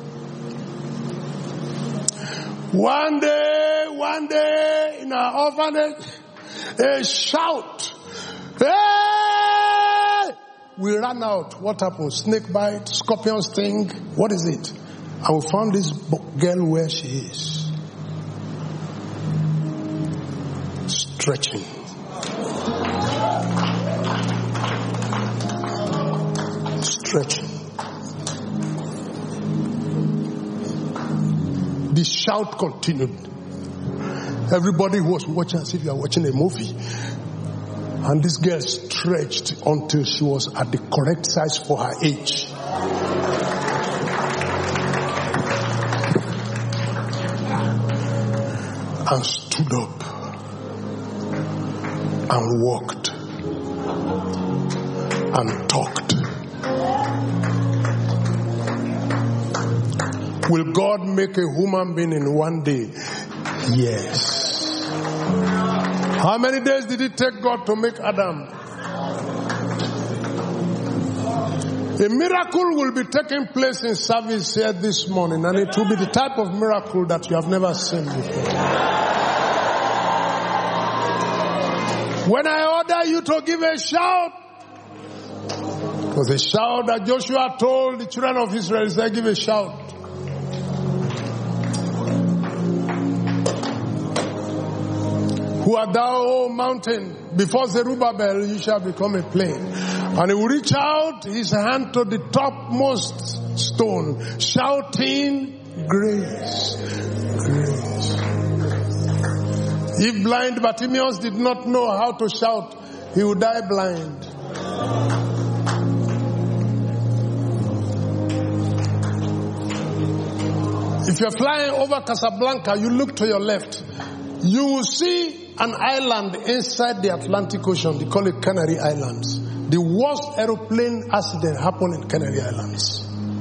One day, one day, in our orphanage, a shout. Hey! We ran out. What happened? Snake bite, scorpion sting. What is it? And we found this girl where she is. Stretching. Stretching. The shout continued. Everybody was watching as if you are watching a movie. And this girl stretched until she was at the correct size for her age. And stood up and walked and talked. Will God make a human being in one day? Yes. How many days did it take God to make Adam? A miracle will be taking place in service here this morning, and it will be the type of miracle that you have never seen before. When I order you to give a shout, it was a shout that Joshua told the children of Israel, he said, give a shout. Who art thou, O mountain? Before Zerubbabel, you shall become a plain. And he will reach out his hand to the topmost stone, shouting, grace, grace. If blind Bartimaeus did not know how to shout, he would die blind. If you're flying over Casablanca, you look to your left. You will see an island inside the Atlantic Ocean. They call it Canary Islands. The worst aeroplane accident happened in Canary Islands.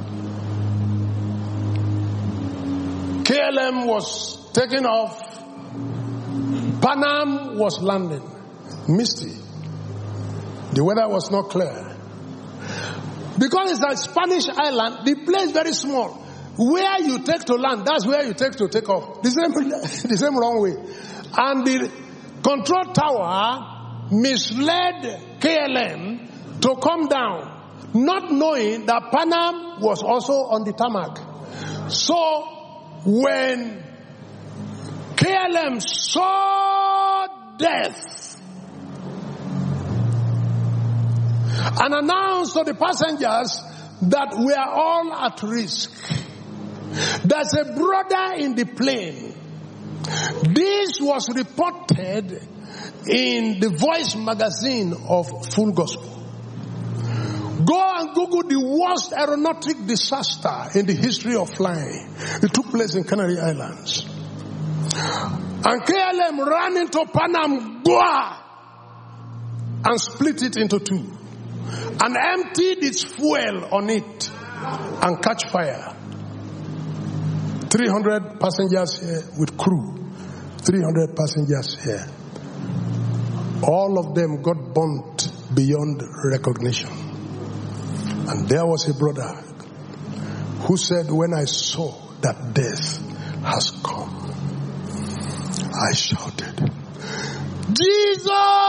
K L M was taking off. Pan Am was landing. Misty. The weather was not clear. Because it's a Spanish island, the place is very small. Where you take to land, that's where you take to take off. The same, the same wrong way. And the control tower misled K L M to come down, not knowing that Pan Am was also on the tarmac. So, when K L M saw death and announced to the passengers that we are all at risk, there's a brother in the plane. This was reported in the Voice magazine of Full Gospel. Go and Google the worst aeronautic disaster in the history of flying. It took place in Canary Islands. And K L M ran into Pan Am Goa and split it into two. And emptied its fuel on it and catch fire. three hundred passengers here with crew. three hundred passengers here. All of them got burnt beyond recognition. And there was a brother who said, when I saw that death has come, I shouted, Jesus!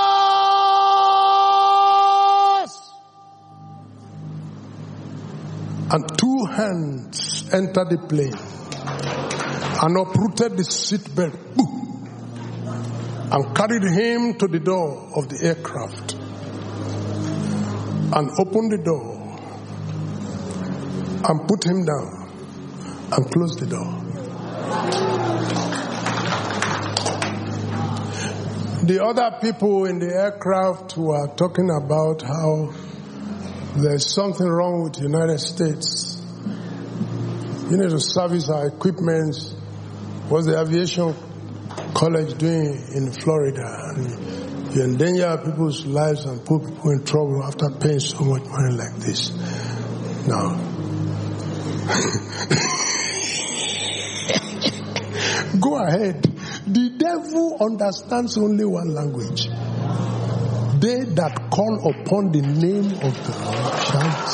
And two hands entered the plane and uprooted the seatbelt and carried him to the door of the aircraft and opened the door and put him down and closed the door. The other people in the aircraft were talking about how there's something wrong with the United States. You need to service our equipment. What's the aviation college doing in Florida? And you endanger people's lives and put people in trouble after paying so much money like this. Now, go ahead. The devil understands only one language. They that call upon the name of the Lord shall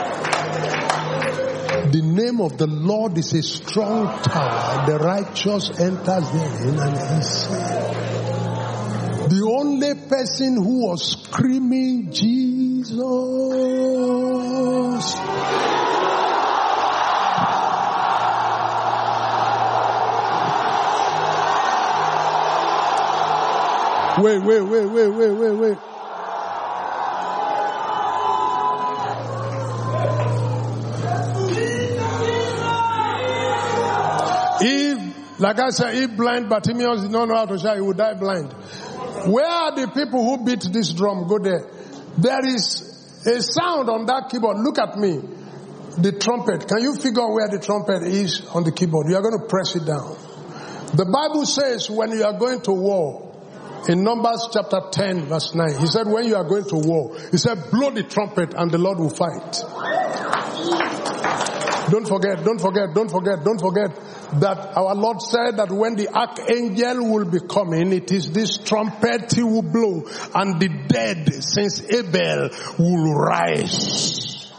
see. The name of the Lord is a strong tower. The righteous enters therein and is saved. The only person who was screaming, Jesus, Wait, wait, wait, wait, wait, wait, wait. If, like I said, if blind Bartimaeus did not know how to shout, he would die blind. Where are the people who beat this drum? Go there. There is a sound on that keyboard. Look at me. The trumpet. Can you figure out where the trumpet is on the keyboard? You are going to press it down. The Bible says when you are going to war, in Numbers chapter ten verse nine, he said when you are going to war, he said blow the trumpet and the Lord will fight. Don't forget, don't forget, don't forget, don't forget that our Lord said that when the archangel will be coming, it is this trumpet he will blow and the dead since Abel will rise.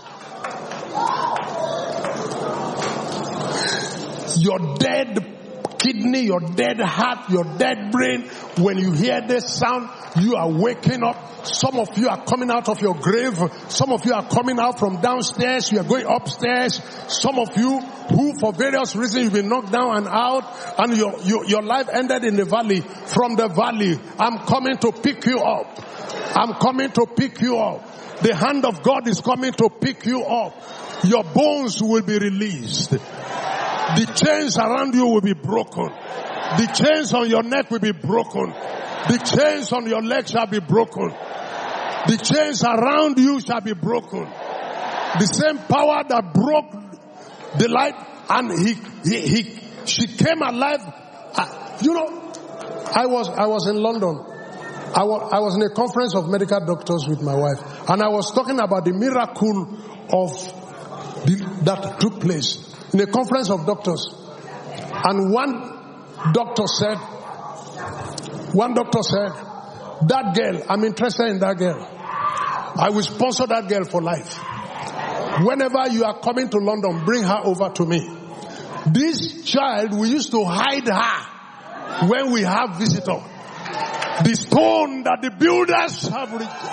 Your dead kidney, your dead heart, your dead brain, when you hear this sound, you are waking up. Some of you are coming out of your grave. Some of you are coming out from downstairs. You are going upstairs. Some of you who for various reasons you've been knocked down and out and your, your, your life ended in the valley. From the valley, I'm coming to pick you up. I'm coming to pick you up. The hand of God is coming to pick you up. Your bones will be released. The chains around you will be broken. The chains on your neck will be broken. The chains on your legs shall be broken. The chains around you shall be broken. The same power that broke the light and he he, he she came alive. Uh, you know, I was, I was in London. I was, I was in a conference of medical doctors with my wife, and I was talking about the miracle of the, that took place in a conference of doctors. And one doctor said, one doctor said, that girl, I'm interested in that girl. I will sponsor that girl for life. Whenever you are coming to London, bring her over to me. This child, we used to hide her when we have visitor. The stone that the builders have rejected.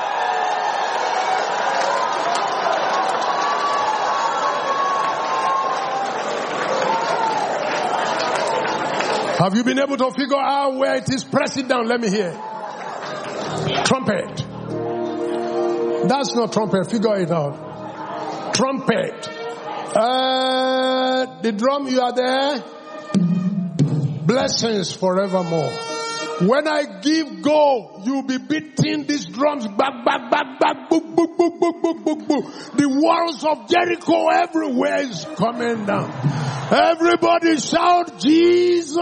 Have you been able to figure out where it is? Press it down. Let me hear. Trumpet. That's not trumpet. Figure it out. Trumpet. Uh, the drum, you are there. Blessings forevermore. When I give go, you'll be beating these drums back, back, back, back, book, book, book, book, book, book, book. The walls of Jericho everywhere is coming down. Everybody shout, Jesus!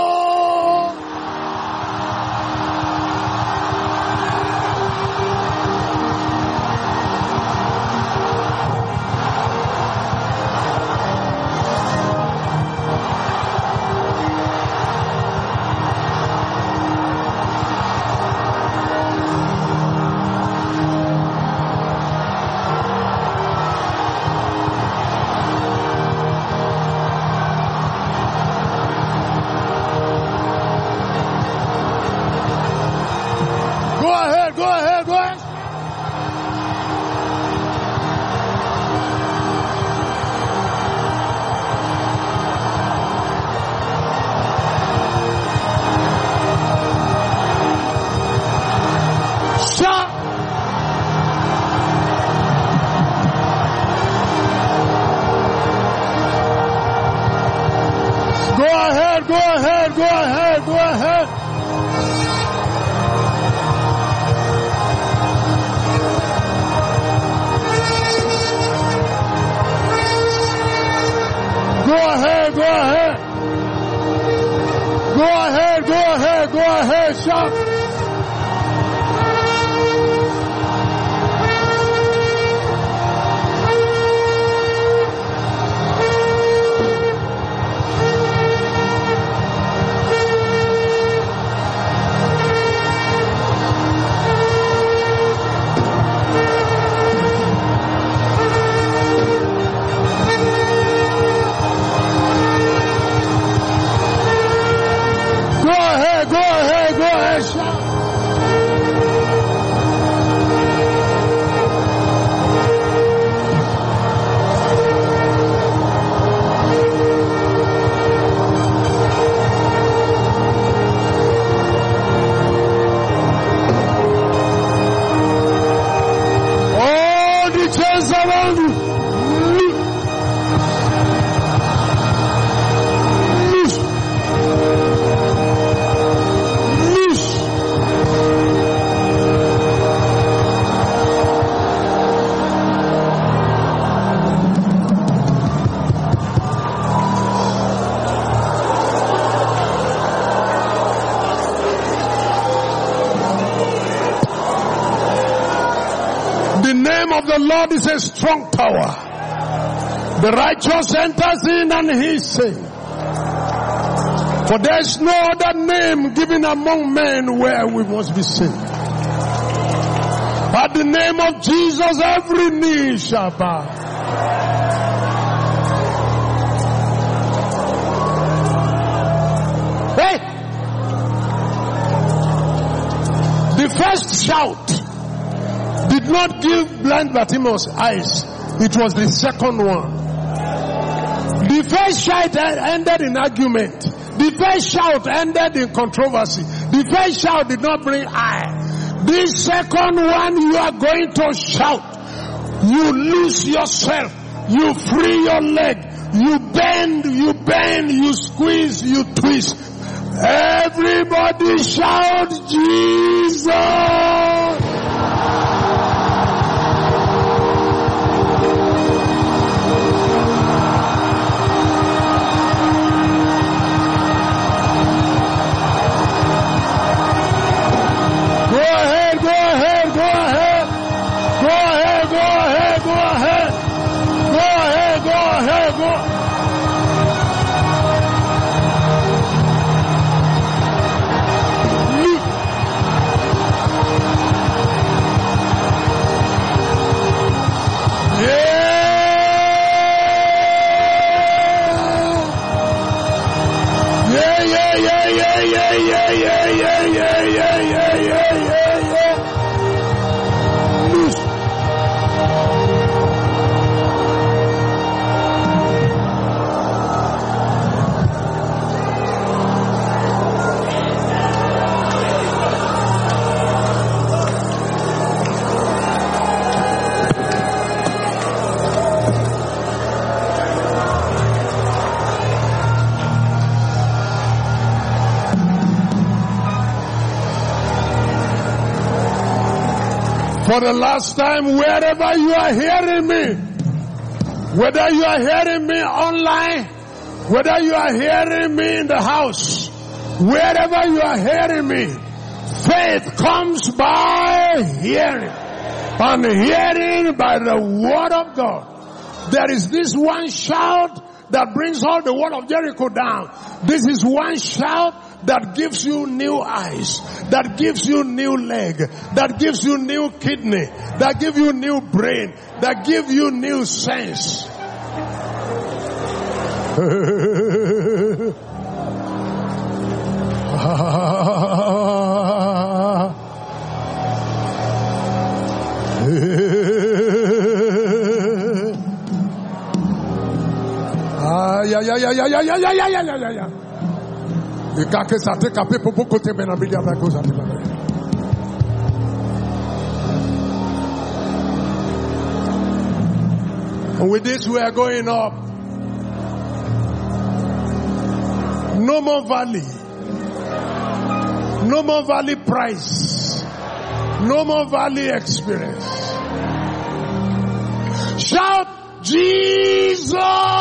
Go ahead, go ahead, go ahead. Go ahead, go ahead. Go ahead, go ahead, go ahead, shout. The Lord is a strong tower. The righteous enters in and he is saved. For there is no other name given among men where we must be saved. At the name of Jesus, every knee shall bow. Hey! The first shout did not give blind Bartimaeus eyes. It was the second one. The first shout ended in argument. The first shout ended in controversy. The first shout did not bring eye. This second one, you are going to shout. You lose yourself. You free your leg. You bend, you bend, you squeeze, you twist. Everybody shout, Jesus! For the last time, wherever you are hearing me, whether you are hearing me online, whether you are hearing me in the house, wherever you are hearing me, faith comes by hearing, and hearing by the word of God. There is this one shout that brings all the wall of Jericho down. This is one shout that gives you new eyes, that gives you new leg, that gives you new kidney, that gives you new brain, that gives you new sense. Ah, yeah, yeah, yeah, yeah, yeah, yeah, yeah, yeah, yeah, yeah, yeah. And with this we are going up. No more valley. No more valley price. No more valley experience. Shout Jesus!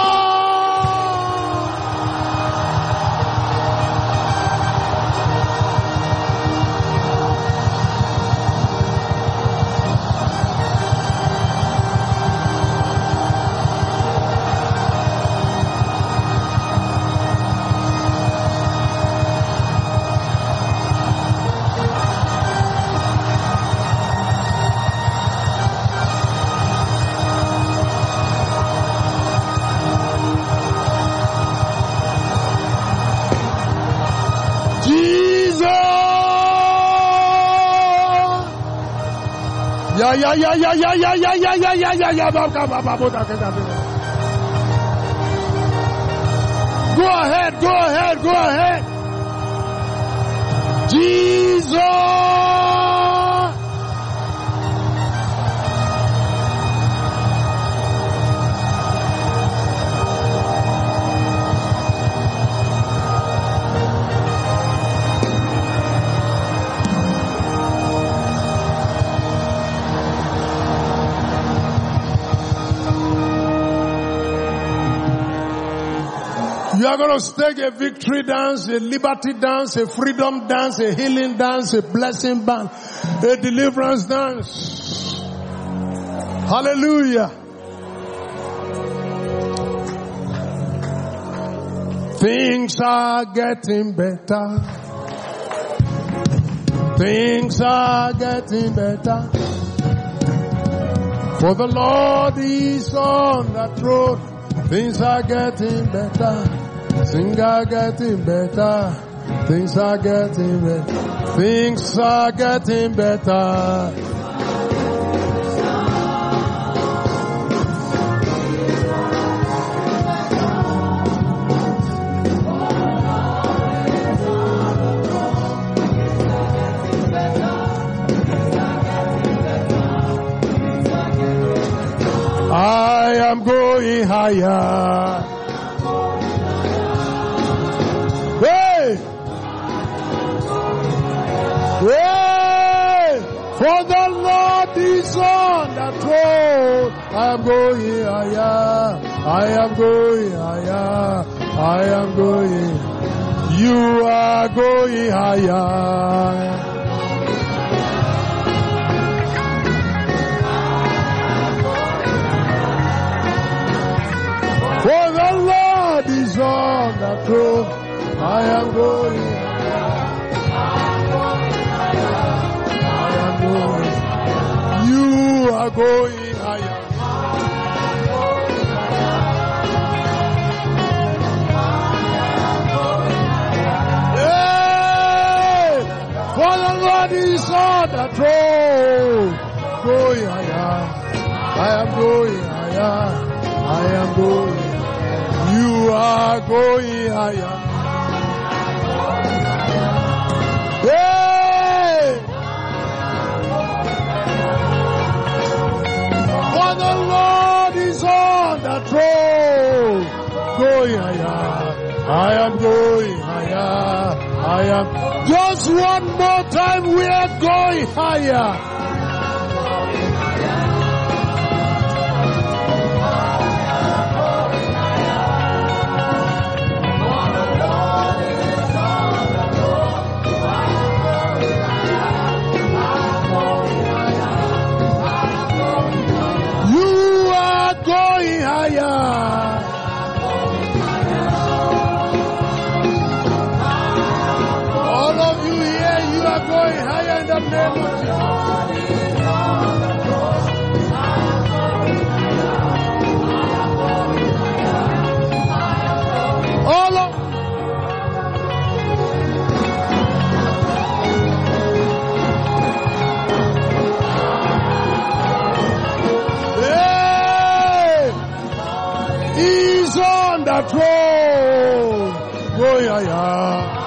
Yeah, yeah, yeah, yeah, yeah, yeah, yeah, yeah, yeah, yeah, yeah, yeah. Go ahead, go ahead, go ahead. Jesus. You are going to take a victory dance, a liberty dance, a freedom dance, a healing dance, a blessing dance, a deliverance dance. Hallelujah. Things are getting better. Things are getting better. For the Lord is on the throne. Things are getting better. Things are getting better. Things are getting better. Things are getting better. I am going higher. Hey! Hey! For the Lord is on the throne. I am going higher. I am going higher. I am going. You are going higher. For the Lord is on the throne. I am going. I am going. You are going higher. Hey! For the Lord is on the throne. Going higher. I am going higher. I am going. You are going higher. Hey! For the Lord is on the throne. Going higher. I am going higher. I am. Just one more time, we are going higher. yeah, yeah.